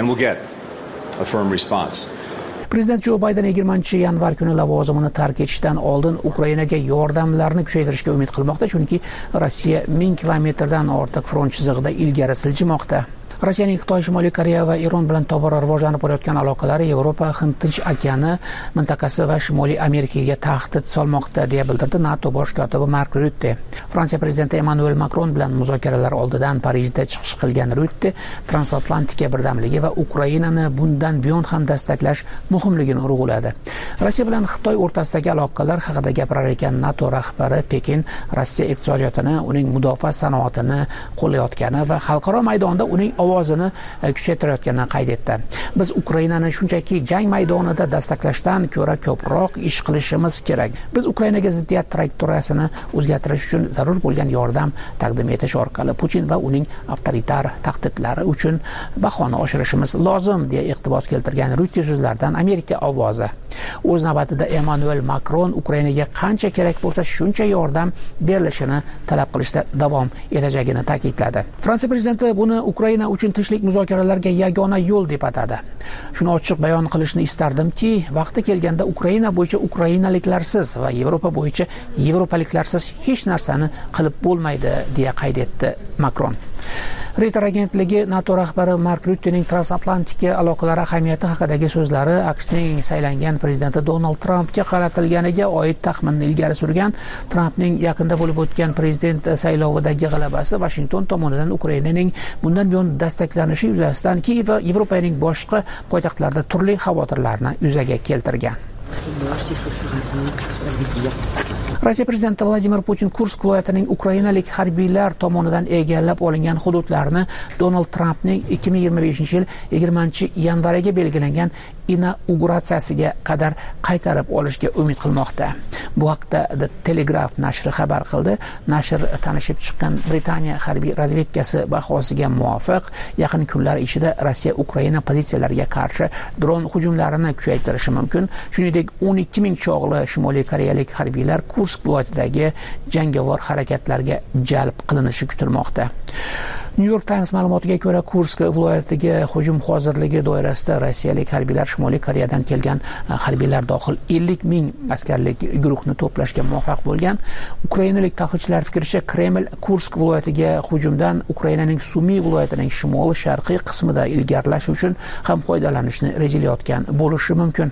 Prezident Jo Bayden yigirmanchi yanvar kuni lavozimini tark etishdan oldin Ukrainaga yordamlarni kuchaytirishga umid qilmoqda, chunki Rossiya ming kilometrdan ortiq front chizig'ida ilgari siljimoqda. Rossiyaning Xitoy, Shimoliy Koreya va Eron bilan tobora rivojlanib borayotgan aloqalari Yevropa, Hind-Tinch okeani mintaqasi va Shimoliy Amerikaga tahdid solmoqda, deya bildirdi NATO bosh kotibi Mark Rutte. Fransiya prezidenti Emmanuel Macron bilan muzokaralar oldidan Parijda chiqish qilgan Rutte transatlantika birdamligi va Ukrainani bundan buyon ham destaklash muhimligini urg'uladi. Rossiya bilan Xitoy o'rtasidagi aloqalar haqida gapirar ekan NATO rahbari Pekin Rossiya iqtisodiyotini, uning mudofaa sanoatini qo'llayotgani va xalqaro maydonda uning ovozini kuchaytirayotganini qayd etdi. Biz Ukrainani shunchaki jang maydonida dastaklashdan ko'ra ko'proq ish qilishimiz kerak. Biz Ukrainaga ziddiyat trayektoriyasini o'zgartirish uchun zarur bo'lgan yordam taqdim etish orqali Putin va uning avtoritar tahdidlari uchun bahoni oshirishimiz lozim deya iqtibos keltirgan Reuters so'zlaridan Amerika ovozi. O'z navbatida Emmanuel Macron Ukrainaga qancha kerak bo'lsa shuncha yordam berilishini talab qilishda davom etajagini ta'kidladi. Fransiya prezidenti buni Ukraina uchun tinchlik muzokaralarga yagona yo'l deb atadi. Shuni ochiq bayon qilishni istardimki, vaqti kelganda Ukraina bo'yicha ukrainaliklarsiz va Yevropa bo'yicha yevropaliklarsiz hech narsani qilib bo'lmaydi deya qayd etdi Macron. Reuters agentligi NATO rahbari Mark Ruttening transatlantik aloqalar ahamiyati haqidagi so'zlari AQShning saylangan prezidenti Donald Trampga qaratilganiga oid taxminni ilgari surgan. Trampning yaqinda bo'lib o'tgan prezident saylovidagi g'alabasi Washington tomonidan Ukrainaning bundan buyon dastaklanishi yuzasidan Kiyev va Yevropaning boshqa poytaxtlarida turli xavotirlarni yuzaga keltirgan. Rossiya prezidenti Vladimir Putin Kursk viloyatining ukrainalik harbiylar tomonidan egallab olingan hududlarini Donald Trampning ikki ming yigirma beshinchi yil yigirmanchi yanvariga belgilangan inauguratsiyasiga qadar qaytarib olishga umid qilmoqda. Bu haqda The Telegraph nashri xabar qildi. Nashr tanishib chiqqan Britaniya harbiy razvedkasi bahosiga muvofiq, yaqin kunlar ichida Rossiya Ukraina pozitsiyalariga qarshi dron hujumlarini kuchaytirishi mumkin. Shuningdek, o'n ikki ming chog'li Shimoliy Koreyalik harbiylar Kursk viloyatidagi jangovar harakatlarga jalb qilinishi kutilmoqda. New York Times ma'lumotiga ko'ra, Kursk viloyatiga hujum hozirligi doirasida rossiyalik harbiylar Shimoliy Koreyadan kelgan harbiylar dohil ellik ming askarlik guruhni to'plashga muvaffaq bo'lgan. Ukrainalik tahlilchilar fikricha, Kreml Kursk viloyatiga hujumdan Ukrainaning Sumy viloyatining shimoli-sharqiy qismida ilgarilash uchun ham foydalanishni rejalayotgan bo'lishi mumkin.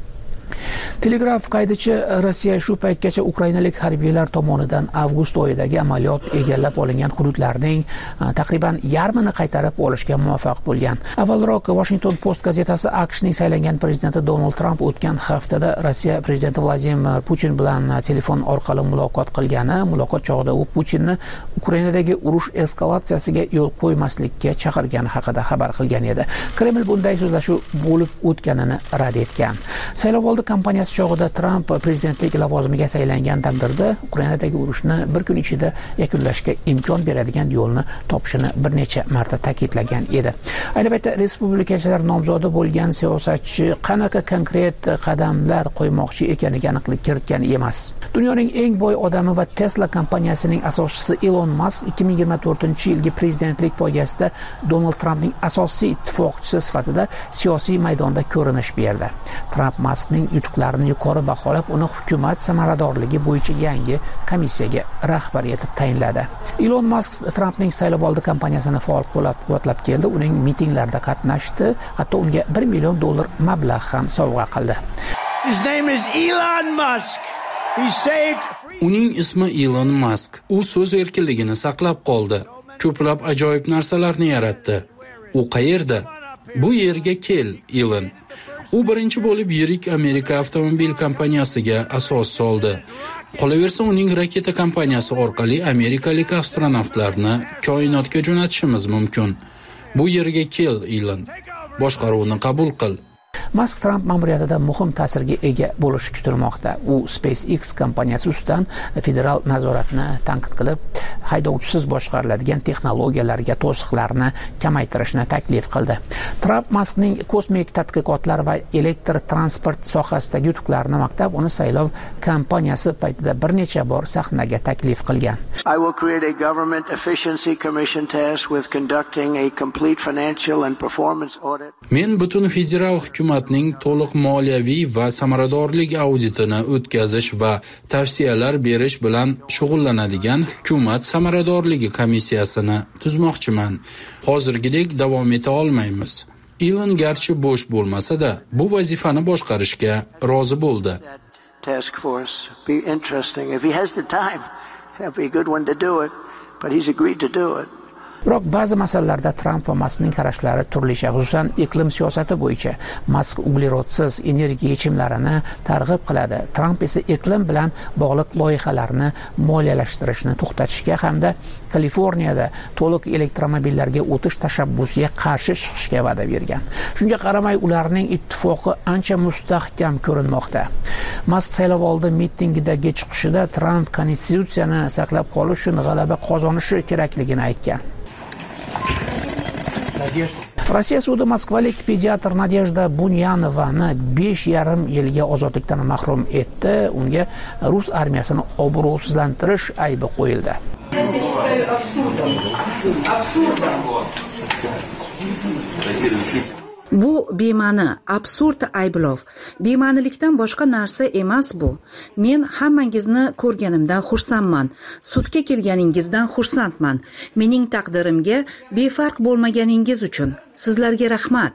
Telegraf qaydichi Rossiya shu paytgacha ukrainalik harbiylar tomonidan avgust oyidagi amaliyot egallab olingan hududlarning taqriban yarmini qaytarib olishga muvaffaq bo'lgan. Avvalroq Washington Post gazetasi AQShning saylangan prezidenti Donald Trump o'tgan haftada Rossiya prezidenti Vladimir Putin bilan telefon orqali muloqot qilgani, muloqot chog'ida u Putinni Ukrainadagi urush eskalatsiyasiga yo'l qo'ymaslikka chaqirgani haqida xabar qilgan edi. Kreml bunday so'zlashuv bo'lib o'tganini rad etgan. Saylovoldi kampaniyasi chog'ida Trump prezidentlik lavozimiga saylangan taqdirda Ukrainadagi urushni bir kun ichida yakunlashga imkon beradigan yo'lni topishini bir necha marta ta'kidlagan edi. Ayni paytda respublikachilar nomzodi bo'lgan siyosatchi qanaqa konkret qadamlar qo'ymoqchi ekaniga aniqlik kiritgan emas. Dunyoning eng boy odami va Tesla kompaniyasining asoschisi Elon Musk ikki ming yigirma to'rtinchi yilgi prezidentlik poygasida Donald Trampning asosiy ittifoqchisi sifatida siyosiy maydonda ko'rinish berdi. Trump Muskning yutuqlarini yuqori baholab, uni hukumat samaradorligi bo'yicha yangi komissiyaga rahbar etib tayinladi. Elon Musk Trampning saylovoldi kampaniyasini faol qo'llab-quvvatlab keldi, uning mitinglarida qatnashdi, hatto unga bir million dollar mablag' ham sovg'a qildi. His name is Elon Musk. He saved Uning ismi Elon Musk. U so'z erkinligini saqlab qoldi. Ko'plab ajoyib narsalarni yaratdi. U qayerda? Bu yerga kel, Elon. U birinchi bo'lib yirik Amerika avtomobil kompaniyasiga asos soldi. Qolaversa, uning raketa kompaniyasi orqali amerikalik astronavtlarni koinotga jo'natishimiz mumkin. Bu yerga kel, Elon. Boshqaruvni qabul qil. Musk Trump ma'muriyatida muhim ta'sirga ega bo'lishi kutilmoqda. U SpaceX kompaniyasi ustidan federal nazoratni tanqid qilib, haydovchisiz boshqariladigan texnologiyalarga to'siqlarni kamaytirishni taklif qildi. Trump Muskning kosmik tadqiqotlar va elektr transport sohasidagi yutuqlarini maqtab, uni saylov kampaniyasi paytida bir necha bor sahnaga taklif qilgan. I will create a government efficiency commission tasked with conducting a complete financial and performance audit. Men butun federal hukumatning to'liq moliyaviy va samaradorlik auditini o'tkazish va tavsiyalar berish bilan shug'ullanadigan hukumat samaradorligi komissiyasini tuzmoqchiman. Hozirgidek davom eta olmaymiz. Elon garchi bo'sh bo'lmasa-da, bu vazifani boshqarishga rozi bo'ldi. Task force be interesting if he has the time. It'll be a good one to do it, but he's agreed to do it. Biroq ba'zi masalalarda Tramp va Maskning qarashlari turlicha, xususan iqlim siyosati bo'yicha. Mask uglerodsiz energiya yechimlarini targ'ib qiladi. Tramp esa iqlim bilan bog'liq loyihalarni moliyalashtirishni to'xtatishga hamda Kaliforniyada to'liq elektromobillarga o'tish tashabbusiga qarshi chiqishga va'da bergan. Shunga qaramay, ularning ittifoqi ancha mustahkam ko'rinmoqda. Mask saylovoldi mitingidagi chiqishida Tramp konstitutsiyani saqlab qolish uchun g'alaba qozonishi kerakligini aytgan. Rossiya sudi moskvalik pediatr Nadejda Bunyanovani besh yarim yilga ozodlikdan mahrum etdi. Unga rus armiyasini obro'sizlantirish aybi qo'yildi. Bu bema'ni, absurd ayblov. Bema'nilikdan boshqa narsa emas bu. Men hammangizni ko'rganimdan xursandman. Sudga kelganingizdan xursandman. Mening taqdirimga befarq bo'lmaganingiz uchun sizlarga rahmat.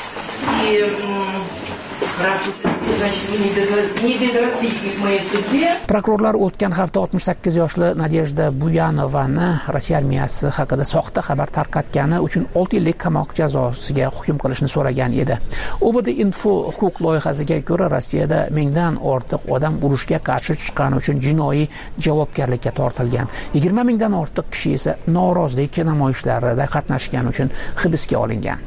Prokurorlar o'tgan hafta oltmish sakkiz yoshli Nadejda Bunyanovani Rossiya armiyasi haqida soxta xabar tarqatgani uchun olti yillik qamoq jazosiga hukm qilishni so'ragan edi. O V D Info huquq loyihasiga ko'ra, Rossiyada mingdan ortiq odam urushga qarshi chiqqani uchun jinoiy javobgarlikka tortilgan. yigirma mingdan ortiq kishi esa norozilik namoyishlarida qatnashgani uchun hibsga olingan.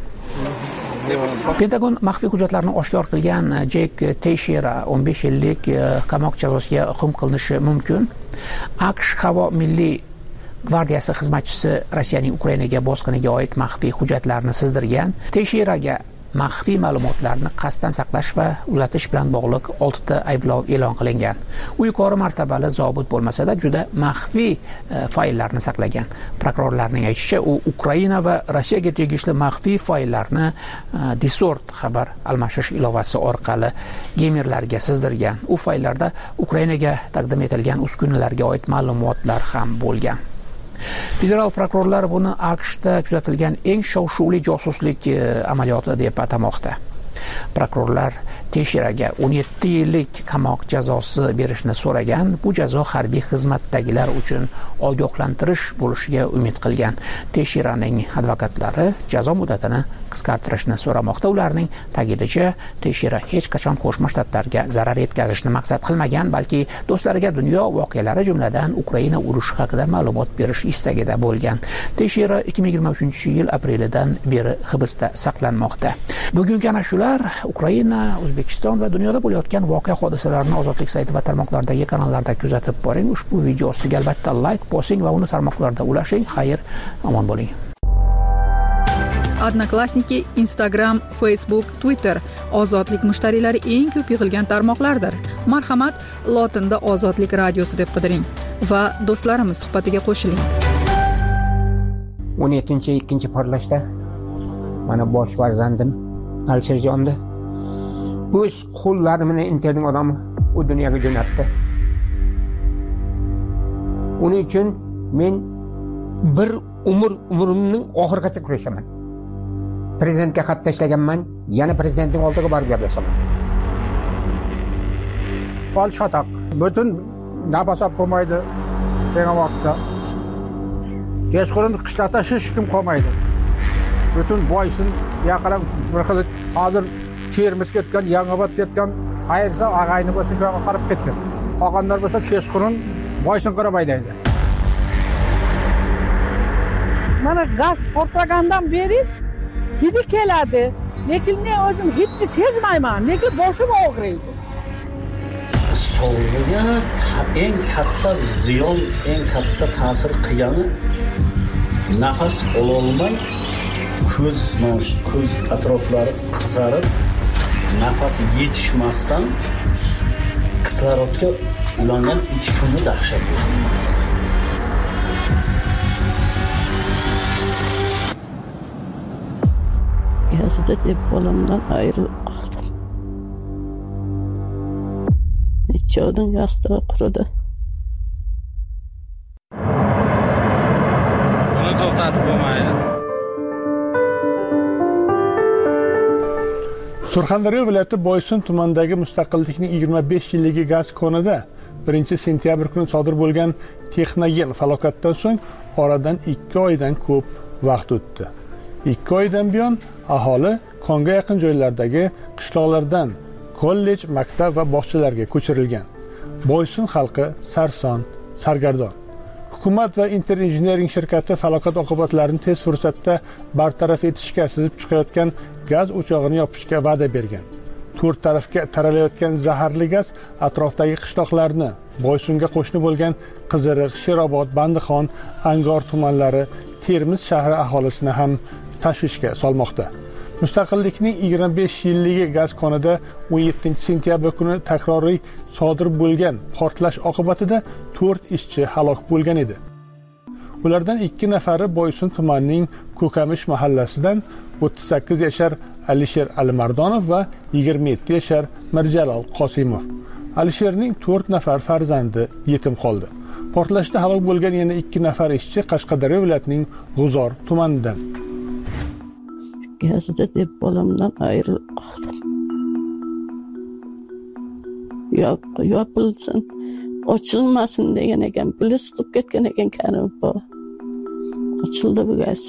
Pentagon maxfiy hujjatlarni oshkor qilgan Jek Teixeira o'n besh yillik qamoq jazosiga hukm qilinishi mumkin. AQSh havo milliy gvardiyasi xizmatchisi Rossiyaning Ukrainaga bosqiniga oid maxfiy hujjatlarni sizdirgan. Teixeiraga maxfiy ma'lumotlarni qasddan saqlash va uzatish bilan bog'liq oltita ayblov e'lon qilingan. U yuqori martabali zobit bo'lmasa-da, juda maxfiy fayllarni saqlagan. Prokurorlarning aytishicha, u Ukraina va Rossiyaga tegishli maxfiy fayllarni Disort xabar almashish ilovasi orqali geymerlarga sizdirgan. U fayllarda Ukrainaga taqdim etilgan uskunalarga oid ma'lumotlar ham bo'lgan. Federal prokurorlar buni AQShda kuzatilgan eng shov-shuvli josuslik amaliyoti deb atamoqda. Prokurorlar Teixeiraga o'n yetti yillik qamoq jazosi berishni so'ragan. Bu jazo harbiy xizmatdagilar uchun ogohlantirish bo'lishiga umid qilgan. Teixeiraning advokatlari jazo muddatini qisqartirishni so'ramoqda. Ularning ta'kidicha, Teixeira hech qachon Qo'shma Shtatlarga zarar yetkazishni maqsad qilmagan, balki do'stlariga dunyo voqealari, jumladan Ukraina urushi haqida ma'lumot berish istagida bo'lgan. Teixeira ikki ming yigirma uchinchi yil aprelidan beri hibsda saqlanmoqda. Bugungi ana shular Ukraina, O'zbekiston va dunyoda bo'layotgan voqea hodisalarni Ozodlik sayti va tarmoqlardagi kanallarda kuzatib boring. Ushbu video ostiga albatta like bosing va uni tarmoqlarda ulashing. Xayr, omon bo'ling. Odnoklassniki, Instagram, Facebook, Twitter ozodlik mushtariylari eng ko'p yig'ilgan tarmoqlardir. Marhamat, lotinda Ozodlik radiosi deb qidiring va do'stlarimiz suhbatiga qo'shiling. o'n yettinchi ikkinchi portlashda mana bosh farzandim Alisherjonni o'z qo'llari bilan interning odami u dunyoga jo'natdi. Uning uchun men bir umr umrimning oxirigacha kurashaman. Prezidentga xat tashlaganman, yana prezidentning oldiga borib gaplashaman. Pol shotoq, butun nafas olib qo'ymaydi degan vaqtda. Kechqurun qishloqda hech kim qolmaydi. Butun boysin, yaqinam bir xil hozir Termiz ketgan, Yangiobod ketgan, qayersa og'ayni bo'lsa shu yoqqa qarab ketsin. Qolganlar bo'lsa kechqurun boysin qarab haydaydi. Mana gaz portlagandan beri hidi keladi. Lekin men o'zim hidni sezmayman, lekin boshim og'riydi. Sog'lig'iga eng katta ziyon, eng katta ta'sir qilgani nafas ololmay, ko'z, ko'z atroflari qizarib, nafas yetishmasdan kislorodga ulangan ikki kunni dahshat bo'ldi. Yazda deb bolamdan ayrilib qoldim. Nechodan yastig'i quridi. Buni to'xtatib bo'lmaydi. Surxondaryo viloyati Boysun tumanidagi Mustaqillikning yigirma besh yilligi gaz konida birinchi sentyabr kuni sodir bo'lgan texnogen falokatdan so'ng oradan ikki oydan ko'p vaqt o'tdi. ikki oydan buyon aholi konga yaqin joylardagi qishloqlardan kollej, maktab va bog'chalarga ko'chirilgan. Boysun xalqi sarson, sargardon. Hukumat va Interinjiniring shirkati falokat oqibatlarini tez fursatda bartaraf etishga sizib chiqayotgan gaz o'chog'ini yopishga va'da bergan. To'rt tarafga taralayotgan zaharli gaz atrofdagi qishloqlarni, Boysunga qo'shni bo'lgan Qiziriq, Sherobod, Bandixon, Angor tumanlari, Termiz shahri aholisini ham tashvishga solmoqda. Mustaqillikning yigirma besh yilligi gaz konida o'n yettinchi sentyabr kuni takroriy sodir bo'lgan portlash oqibatida to'rt ishchi halok bo'lgan edi. Ulardan ikki nafari Boysun tumanining Ko'kamish mahallasidan o'ttiz sakkiz yashar Alisher Alimardonov va yigirma yetti yashar Mirjalol Qosimov. Alisherning to'rt nafar farzandi yetim qoldi. Portlashda halok bo'lgan yana ikki nafar ishchi Qashqadaryo viloyatining G'uzor tumanidan. Gazda deb bolamdan ayrilib qoldim. Yop, yopilsin, ochilmasin degan ekan, pulis qilib ketgan ekan Karim baba. Ochildi bu gaz.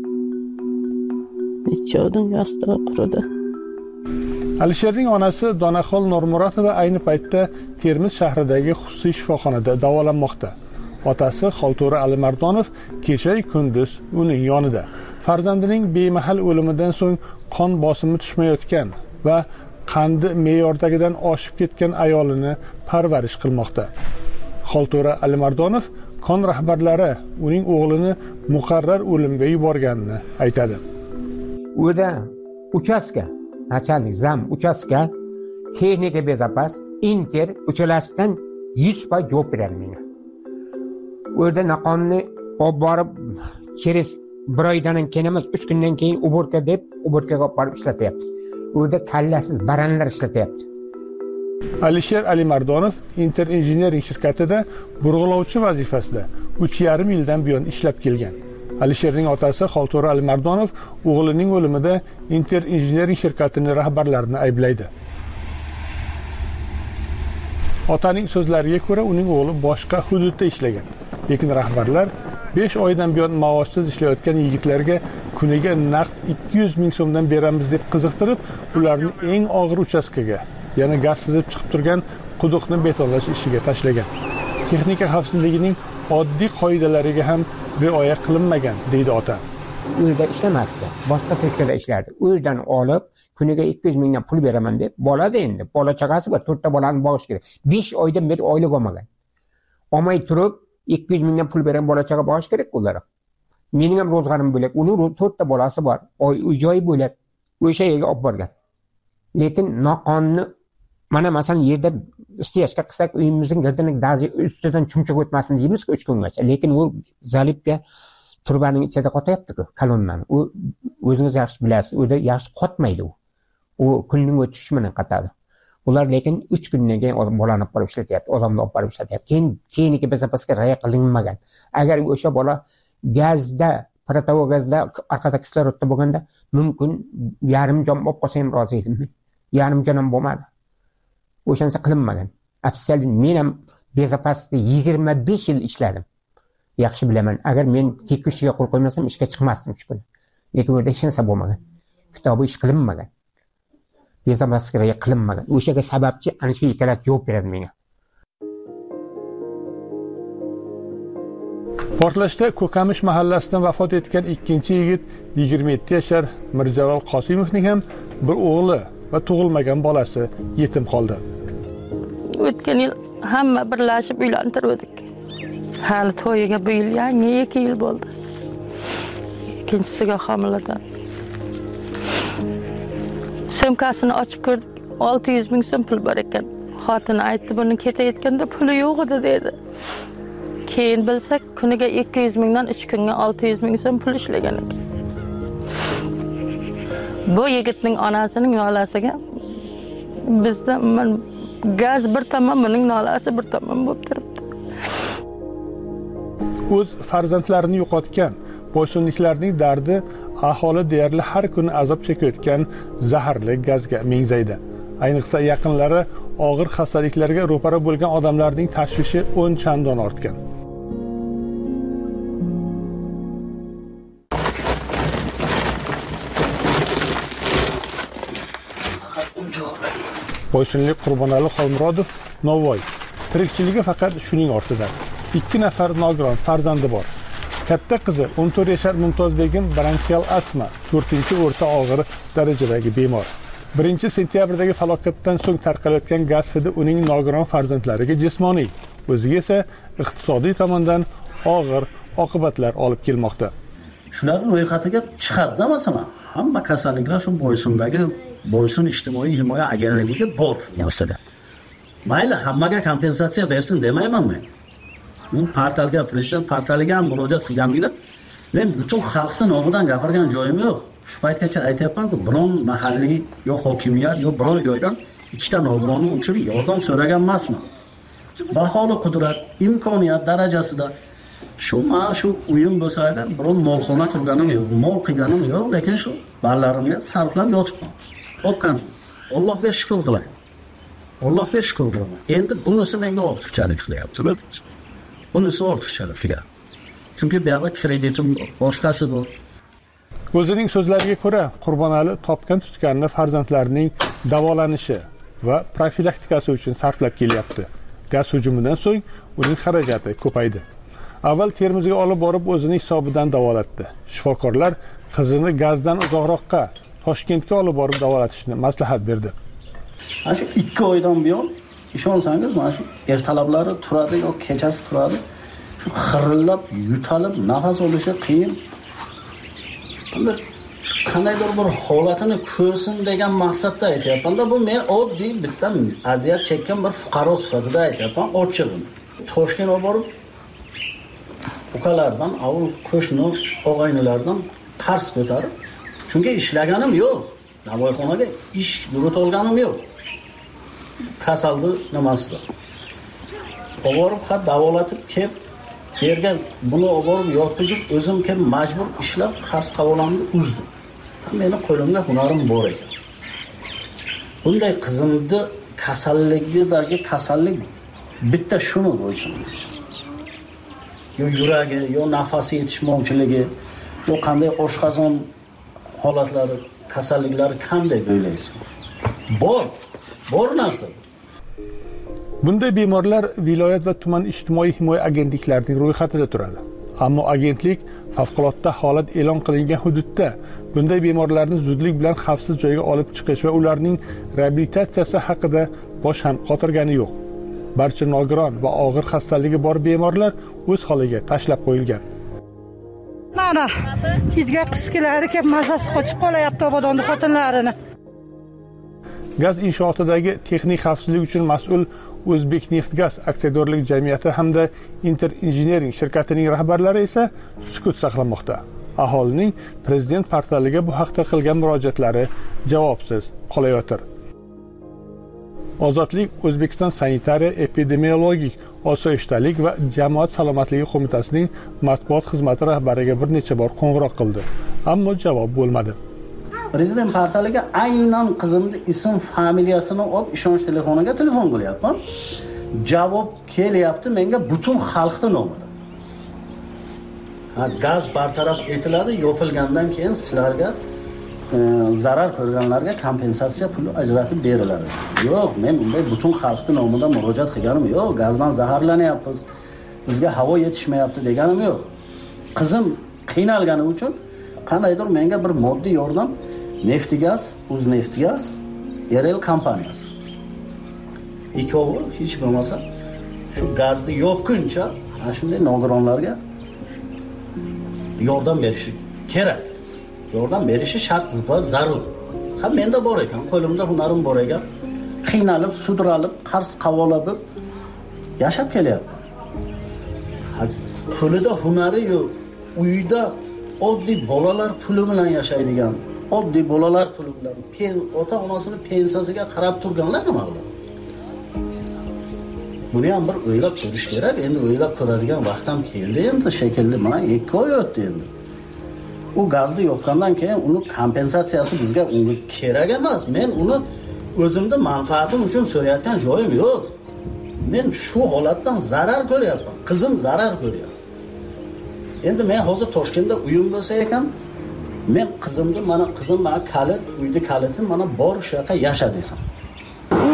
Nechodan gazda quridi. Alisherning onasi Donaxol Nurmuratova ayni paytda Termiz shahridagi xususiy shifoxonada davolanmoqda. Otasi Xolto'ra Alimardonov kecha kunduz uning yonida. Farzandining bemahal o'limidan so'ng qon bosimi tushmayotgan va qandi me'yordagidan oshib ketgan ayolini parvarish qilmoqda. Xolto'ra Alimardonov kon rahbarlari uning o'g'lini muqarrar o'limga yuborganini aytadi. O'da uchastka, nachalnik zam uchastka, texnika bezapas, Inter uchalasidan yuz foiz javob beradi menga. O'da naqonni olib borib через bir oydan keyin emas, uch kundan keyin uborka deb uborkaga olib borib ishlatyapti. O'da kallasiz baranlar ishlatyapti. Alisher Alimardonov Interinjiniring shirkatida burg'ulovchi vazifasida uch yarim yildan buyon ishlab kelgan. Alisherning otasi Xolto'ra Alimardonov o'g'lining o'limida Interinjiniring shirkatining rahbarlarini ayblaydi. Otaning so'zlariga ko'ra, uning o'g'li boshqa hududda ishlagan. Lekin rahbarlar besh oydan buyon maoshsiz ishlayotgan yigitlarga kuniga naqd ikki yuz ming so'mdan beramiz deb qiziqtirib, ularni eng og'ir uchastkaga, yana gaz sizib chiqib turgan quduqni betonlash ishiga tashlagan. Texnika xavfsizligining oddiy qoidalariga ham rioya qilinmagan, deydi ota. Uyda ishlamasdi, boshqa to'shkada ishlardi. Uydan olib, kuniga ikki yuz mingdan pul beraman deb, bolada endi, bola chaqasi bor, to'rtta bolani boqish kerak. besh oydan beri oylik olmagan. Olmay turib, ikki yuz mingdan pul bergan bola chaqa boqish kerak ular. Mening ham ro'zg'arim bo'lak, uning to'rtta bolasi bor, oy uy-joy bo'lak. O'sha yerga olib borgan. Lekin noqonni mana masalan yerda istiyashga qilsak, uyimizning girdini dazi ustidan chumchuq o'tmasin deymiz-ku uch kungacha. Lekin u zalibga turbaning ichida qotyapti-ku, kolonnani. U o'zingiz yaxshi bilasiz, u yaxshi qotmaydi u. U kunning o'tishi bilan qatadi. Ular lekin uch kundan keyin bolani olib borib ishlatyapti, odamni olib borib ishlatyapti. Keyin keyingi bezapasga rioya qilinmagan. Agar o'sha bola gazda, protovo gazda orqada kislorodda bo'lganda, mumkin yarim jon olib qolsa ham rozi edim. Yarim jon ham bo'lmadi. O'shanisi qilinmagan. Afsuski men ham bezapasda yigirma besh yil ishladim. Yaxshi bilaman. Agar men tekishiga qo'l qo'ymasam, ishga chiqmasdim uch kun. Lekin o'rda hech narsa bo'lmagan. Kitobi ish qilinmagan. Bezapasga rioya qilinmagan. O'shaga sababchi ana shu ikkalasi javob beradi menga. Portlashda Ko'kamish mahallasidan vafot etgan ikkinchi yigit yigirma yetti yashar Mirjalol Qosimovning ham bir o'g'li va tug'ilmagan bolasi yetim qoldi. O'tgan yil hamma birlashib uylantirdik. Hali to'yiga bu yil yangi ikki yil bo'ldi. Ikkinchisiga homiladan. Semkasini ochib ko'rdik. olti yuz ming so'm pul bor ekan. Xotini aytdi, buni ketayotganda puli yo'q edi dedi. Keyin bilsak, kuniga ikki yuz mingdan uch kunga olti yuz ming so'm pul ishlagan ekan. Bu yigitning onasining nolasiga bizda gaz bir tomon, buning nolasi bir tomon bo'lib turibdi. O'z farzandlarini yo'qotgan boysunliklarning dardi aholi deyarli har kuni azob chekayotgan zaharli gazga mengzaydi. Ayniqsa yaqinlari og'ir xastaliklarga ro'para bo'lgan odamlarning tashvishi o'n chandon ortgan. Boysunlik Qurbonali Xolmurodov Navoiy. Tirikchiligi faqat shuning ortida. ikki nafar nogiron farzandi bor. Katta qizi o'n to'rt yashar Mumtozbegim bronxial astma, to'rtinchi o'rta og'ir darajadagi bemor. birinchi sentyabrdagi falokatdan so'ng tarqalayotgan gaz hidi uning nogiron farzandlariga jismoniy, o'ziga esa iqtisodiy tomondan og'ir oqibatlar olib kelmoqda. Shularning ro'yxatiga chiqadi, masalan, hamma kasalliklar shu Boysundagi Boysun ijtimoiy himoya agentligi bor narsaga. Mayli, hammaga kompensatsiya bersin demayman men. Men portalga, prezident portaliga ham murojaat qilganman. Men butun xalqning nomidan gapirgan joyim yo'q. Shu paytgacha aytayapman-ku, biron mahalliy yo hokimiyat yo biron joydan ikkita nogironni uchun yordam so'ragan emasman. Baholi qudrat, imkoniyat darajasida shu mana shu o'yin bo'lsa-da, biron molxona qilganim yo'q, mol qilganim yo'q, lekin shu ballarimga sarflab yotibman. O'pkan. Allohga shukr qilay. Allohga shukr qilaman. Endi bunisi menga ortiqchalik qilyapti. Bunisi ortiqchalik qilyapti. Chunki bu yerda kreditim boshqasi bor. O'zining so'zlariga ko'ra, Qurbonali topgan tutganini farzandlarining davolanishi va profilaktikasi uchun sarflab kelyapti. Gaz hujumidan so'ng uning xarajati ko'paydi. Avval Termizga olib borib o'zining hisobidan davolatdi. Shifokorlar qizini gazdan uzoqroqqa, Toshkentga olib borib davolatishni maslahat berdi. Mana shu ikki oydan buyon ishonsangiz, mana shu ertalablari turadi yoki kechasi turadi. Shu xirillab, yutalib, nafas olishi qiyin. Bunda qandaydir bir holatini ko'rsin degan maqsadda aytayapman-da, bu men oddiy bitta aziyat chekkan bir fuqaro sifatida aytayapman, ochig'ini. Toshkentga olib borib ukalardan, avul qo'shni og'aynilardan qarz ko'tarib, chunki ishlaganim yo'q. Navoiyxonaga ish yurit olganim yo'q. Kasaldi nimasida. Olib borib xat davolatib kelib bergan, buni olib borib yotqizib, o'zim kelib majbur ishlab qarz qavolamni uzdim. Meni qo'limda hunarim bor ekan. Bunday qizimni kasalligidagi kasallik bitta shuni bo'lsin. Yo yuragi, yo nafasi yetishmovchiligi, yo qanday oshqozon holatlari, kasalliklari qanday o'ylaysiz? Bor, bor narsa. Bunday bemorlar viloyat va tuman ijtimoiy himoya agentliklarining ro'yxatida turadi. Ammo agentlik favqulodda holat e'lon qilingan hududda bunday bemorlarni zudlik bilan xavfsiz joyga olib chiqish va ularning reabilitatsiyasi haqida bosh ham qotirgani yo'q. Barcha nogiron va og'ir xastaligi bor bemorlar o'z holiga tashlab qo'yilgan. Mana hidga qiz keladi, kelib mazasi qochib qolyapti obodonni xotinlarini. Gaz inshootidagi texnik xavfsizlik uchun mas'ul O'zbekneftgaz aksiyadorlik jamiyati hamda Inter Engineering shirkatining rahbarlari esa sukut saqlamoqda. Aholining prezident portaliga bu haqda qilgan murojaatlari javobsiz qolayotir. Ozodlik O'zbekiston sanitariya epidemiologik osoyishtalik va jamoat salomatligi qo'mitasining matbuot xizmati rahbariga bir necha bor qo'ng'iroq qildi, ammo javob bo'lmadi. Prezident portaliga aynan qizimning ism, familiyasini olib ishonch telefoniga telefon qilyapman. Javob kelyapti menga butun xalqning nomidan. Ha, gaz bartaraf etiladi, yopilgandan keyin sizlarga e, zarar ko'rganlarga kompensatsiya puli ajratib beriladi. Yo'q, men bunday butun xalqning nomidan murojaat qilganim yo'q. Gazdan zaharlanyapmiz, bizga havo yetishmayapti deganim yo'q. Qizim qiynalgani uchun qandaydir menga bir moddiy yordam Neftigaz, Uzneftigaz, R L kompaniyasi. Ikkovi hech bo'lmasa shu gazni yopguncha ana shunday nogironlarga yordam berishi kerak. Yordam berishi shart va zarur. Ha, menda bor ekan, qo'limda hunarim bor ekan. Qiynalib, sudralib, qarz qavolab yashab kelyapman. Ha, qo'lida hunari yo'q. Uyda oddiy bolalar puli bilan yashaydigan, oddiy bolalar puli bilan pen ota-onasini pensiyasiga qarab turganlar nima qiladi? Buni ham bir o'ylab ko'rish kerak. Endi o'ylab ko'radigan vaqt ham keldi endi shekilli. Mana ikki oy o'tdi endi. U gazni yopgandan keyin uni kompensatsiyasi bizga unga kerak emas. Men uni o'zimning manfaatim uchun so'rayotgan joyim yo'q. Men shu holatdan zarar ko'ryapman. Qizim zarar ko'ryapti. Endi men hozir Toshkentda uyim bo'lsa ekan, men qizimni, mana qizim mana kalit, uyni kaliti mana bor shu yoqqa yasha desam. U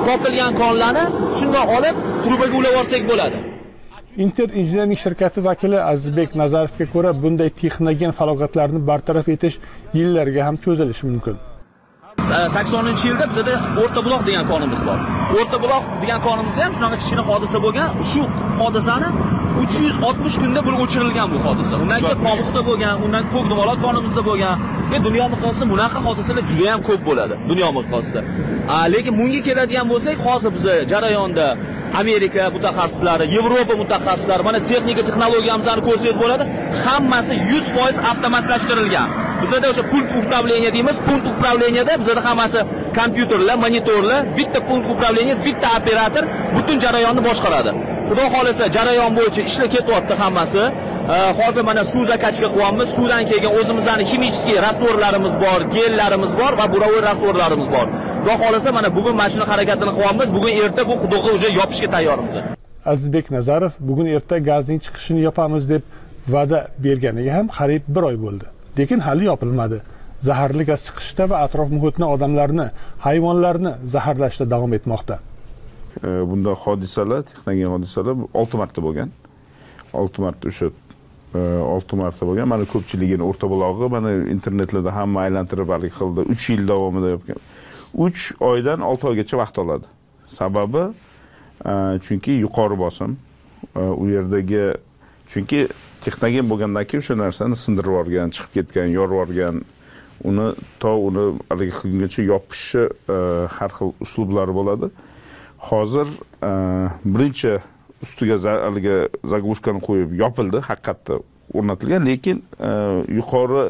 topilgan qonlarni shundoq olib trubaga ulab olsak bo'ladi. Inter injiniring shirkati vakili Azizbek Nazarovga ko'ra, bunday texnogen falokatlarni bartaraf etish yillarga ham cho'zilishi mumkin. saksoninchi yilda bizda O'rta buloq degan konimiz bor. O'rta buloq degan konimizda ham shunaqa kichkina hodisa bo'lgan. Shu hodisani uch yuz oltmish kunda bo'lib o'chirilgan bu hodisa. Undan keyin Pomuqda bo'lgan, undan ko'k dumaloq konimizda bo'lgan. E dunyo miqyosida bunaqa hodisalar juda ham ko'p bo'ladi, dunyo miqyosida. Lekin bunga keladigan bo'lsak, hozir biz jarayonda Amerika mutaxassislari, Yevropa mutaxassislari, mana texnika texnologiyamizni ko'rsangiz bo'ladi, hammasi yuz foiz avtomatlashtirilgan. Bizda o'sha punkt управления deymiz, punkt управленияda bizda hammasi kompyuterlar, monitorlar, bitta punkt управления, bitta operator butun jarayonni boshqaradi. Xudo xolasa jarayon bo'yicha ishlar ketyapti hammasi. Hozir mana suv zakachga qilyapmiz. Suvdan keyin o'zimizning ximический rastvorlarimiz bor, gellarimiz bor va burovoy rastvorlarimiz bor. Xudo xolasa mana bugun mashina harakatini qilyapmiz. Bugun erta bu xudoga уже yopishga tayyormiz. Azizbek Nazarov bugun erta gazning chiqishini yopamiz deb va'da berganiga ham qariyb bir oy bo'ldi. Lekin hali yopilmadi. Zaharli gaz chiqishda va atrof muhitni, odamlarni, hayvonlarni zaharlashda davom etmoqda. Bunda hodisalar, texnogen hodisalar olti marta bo'lgan. olti marta o'sha olti marta bo'lgan. Mana ko'pchiligini O'rta bulog'i, mana internetlarda hamma aylantirib hali qildi. uch yil davomida yapgan. uch oydan olti oygacha vaqt oladi. Sababi chunki yuqori bosim, u yerdagi chunki texnogen bo'lgandan keyin o'sha narsani sindirib yuborgan, chiqib ketgan, yorib yuborgan, uni to uni haligi qilguncha yopishi har xil uslublari bo'ladi. Hozir birinchi ustiga haligi zaglushkani qo'yib yopildi, haqiqatda o'rnatilgan, lekin yuqori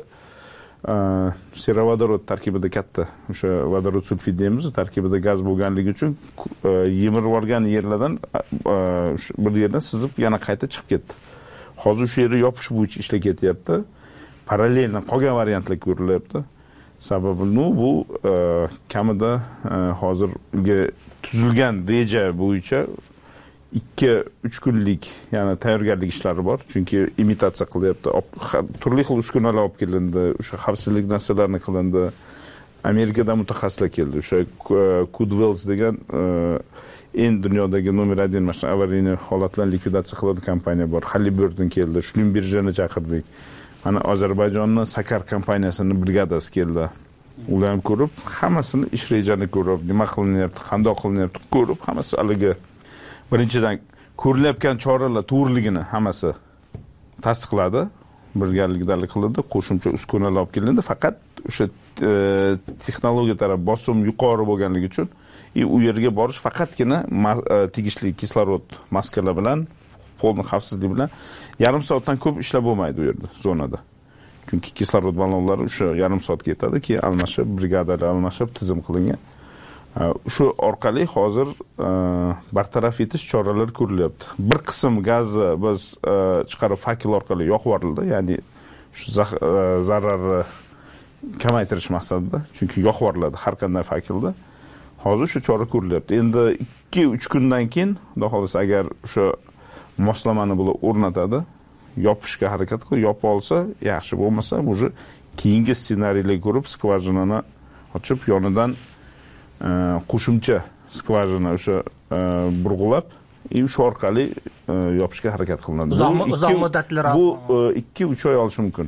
serovodorod tarkibida katta o'sha vodorod sulfid deymiz, tarkibida gaz bo'lganligi uchun yemirib yuborgan yerlardan bir yerdan sizib yana qayta chiqib ketdi. Hozir shu yerni yopish bo'yicha ishlar ketyapti. Parallelni qolgan variantlar ko'rilyapti. Sababi nu bu kamida hozirgi tuzilgan reja bo'yicha ikki uch kunlik, ya'ni tayyorgarlik ishlari bor. Chunki imitatsiya qilyapti. Turli xil uskunalar olib kelindi, o'sha xavfsizlik narsalarini qilindi. Amerikadan mutaxassislar keldi. O'sha Cudwells degan eng dunyodagi nomer один mashina avariyni holatlarni likvidatsiya qiladigan kompaniya bor. Halliburton keldi, Schlumbergerni chaqirdik. Mana Ozarbayjonning Sakar kompaniyasining brigadasi keldi. Ular ham ko'rib, hammasini ish rejasini ko'rib, nima qilinyapti, qanday qilinyapti ko'rib, hammasi haliga birinchidan ko'rilayotgan choralar to'g'riligini hammasi tasdiqladi, birgalikdalik qilindi, qo'shimcha uskunalar olib kelindi. Faqat o'sha texnologiya taraf bosim yuqori bo'lganligi uchun u yerga borish faqatgina tegishli kislorod maskalar bilan, polni xavfsizlik bilan yarim soatdan ko'p ishlab bo'lmaydi u yerda, zonada. Chunki kislorod ballonlari o'sha yarim soat ketadi, keyin almashib, brigadalar almashib, tizim qilingan. Shu orqali hozir bartaraf etish choralari ko'rilyapti. Bir qism gazni biz chiqarib fakel orqali yoqib yuborildi, ya'ni shu zararni kamaytirish maqsadida, chunki yoqib yuboriladi har qanday fakelda. Hozir shu chora ko'rilyapti. Endi ikki uch kundan keyin, xudo xolasa agar o'sha moslamani bular o'rnatadi, yopishga harakat qilib, yopib olsa, yaxshi, bo'lmasa, уже keyingi ssenariylar ko'rib, skvajinani ochib, yonidan qo'shimcha skvajina o'sha burg'ulab, shu orqali yopishga harakat qilinadi. Uzoq muddatli bu ikki uch oy olishi mumkin.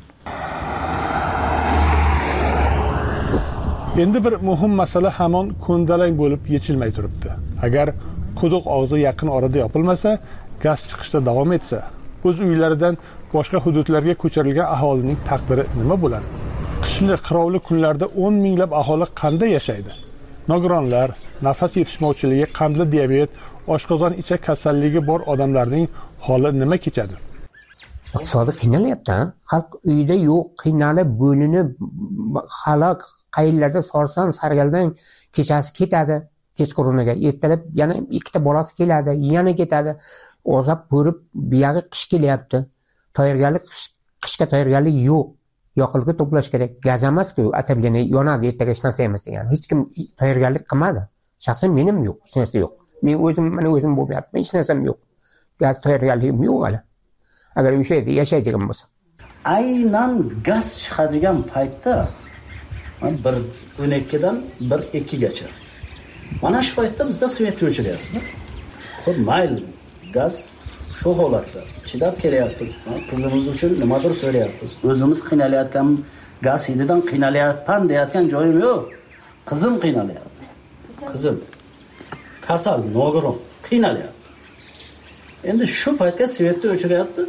Endi bir muhim masala hamon ko'ndalang bo'lib yechilmay turibdi. Agar quduq og'zi yaqin orada yopilmasa, gaz chiqishda davom etsa, o'z uylaridan boshqa hududlarga ko'chirilgan aholining taqdiri nima bo'ladi? Qishli qirovli kunlarda o'n minglab aholi qanday yashaydi? Nogironlar, nafas yetishmovchiligi, qandli diabet, oshqozon ichak kasalligi bor odamlarning holi nima kechadi? Iqtisodiy qiynalyapti. Xalq uyida yo'q, qiynalib, bo'linib, halok, qayerlarda sorsan, sargaldan kechasi ketadi, kechquruniga, ertalab yana ikkita bolasi keladi, yana ketadi. O'zab ko'rib, buyog'i qish kelyapti. Tayyorgarlik, qishga tayyorgarlik yo'q. Yoqilg'i to'plash kerak. Gaz emas-ku, atablini yonadi, ertaga hech narsa emas degan. Hech kim tayyorgarlik qilmadi. Shaxsan menim yo'q, hech narsa yo'q. Men o'zim, mana o'zim bo'lyapman, hech narsam yo'q. Gaz tayyorgarligim yo'q hali. Agar o'sha yerda yashaydigan bo'lsa. Aynan gaz chiqadigan paytda bir o'n ikki dan bir ikki gacha Mana shu paytda bizda svetni o'chiryapti. Xo'p, mayli, gaz shu holatda chidab kelyapmiz. Qizimiz uchun nimadir so'rayapmiz. O'zimiz qiynalayotgan, gaz hididan qiynalayapman deyotgan joyim yo'q. Qizim qiynalayapti. Qizim kasal, nogiron, qiynalayapti. Endi shu paytga svetni o'chiryapti.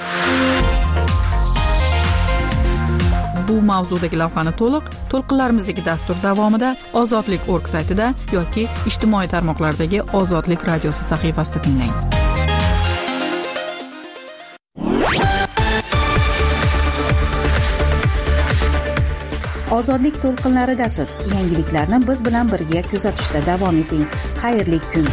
Bu mavzudagi lavhani to'liq to'lqinlarimizdagi dastur davomida Ozodlik org saytida yoki ijtimoiy tarmoqlardagi Ozodlik radiosi sahifasida tinglang. Ozodlik to'lqinlaridasiz. Yangiliklarni biz bilan birga kuzatishda davom eting. Xayrli kun.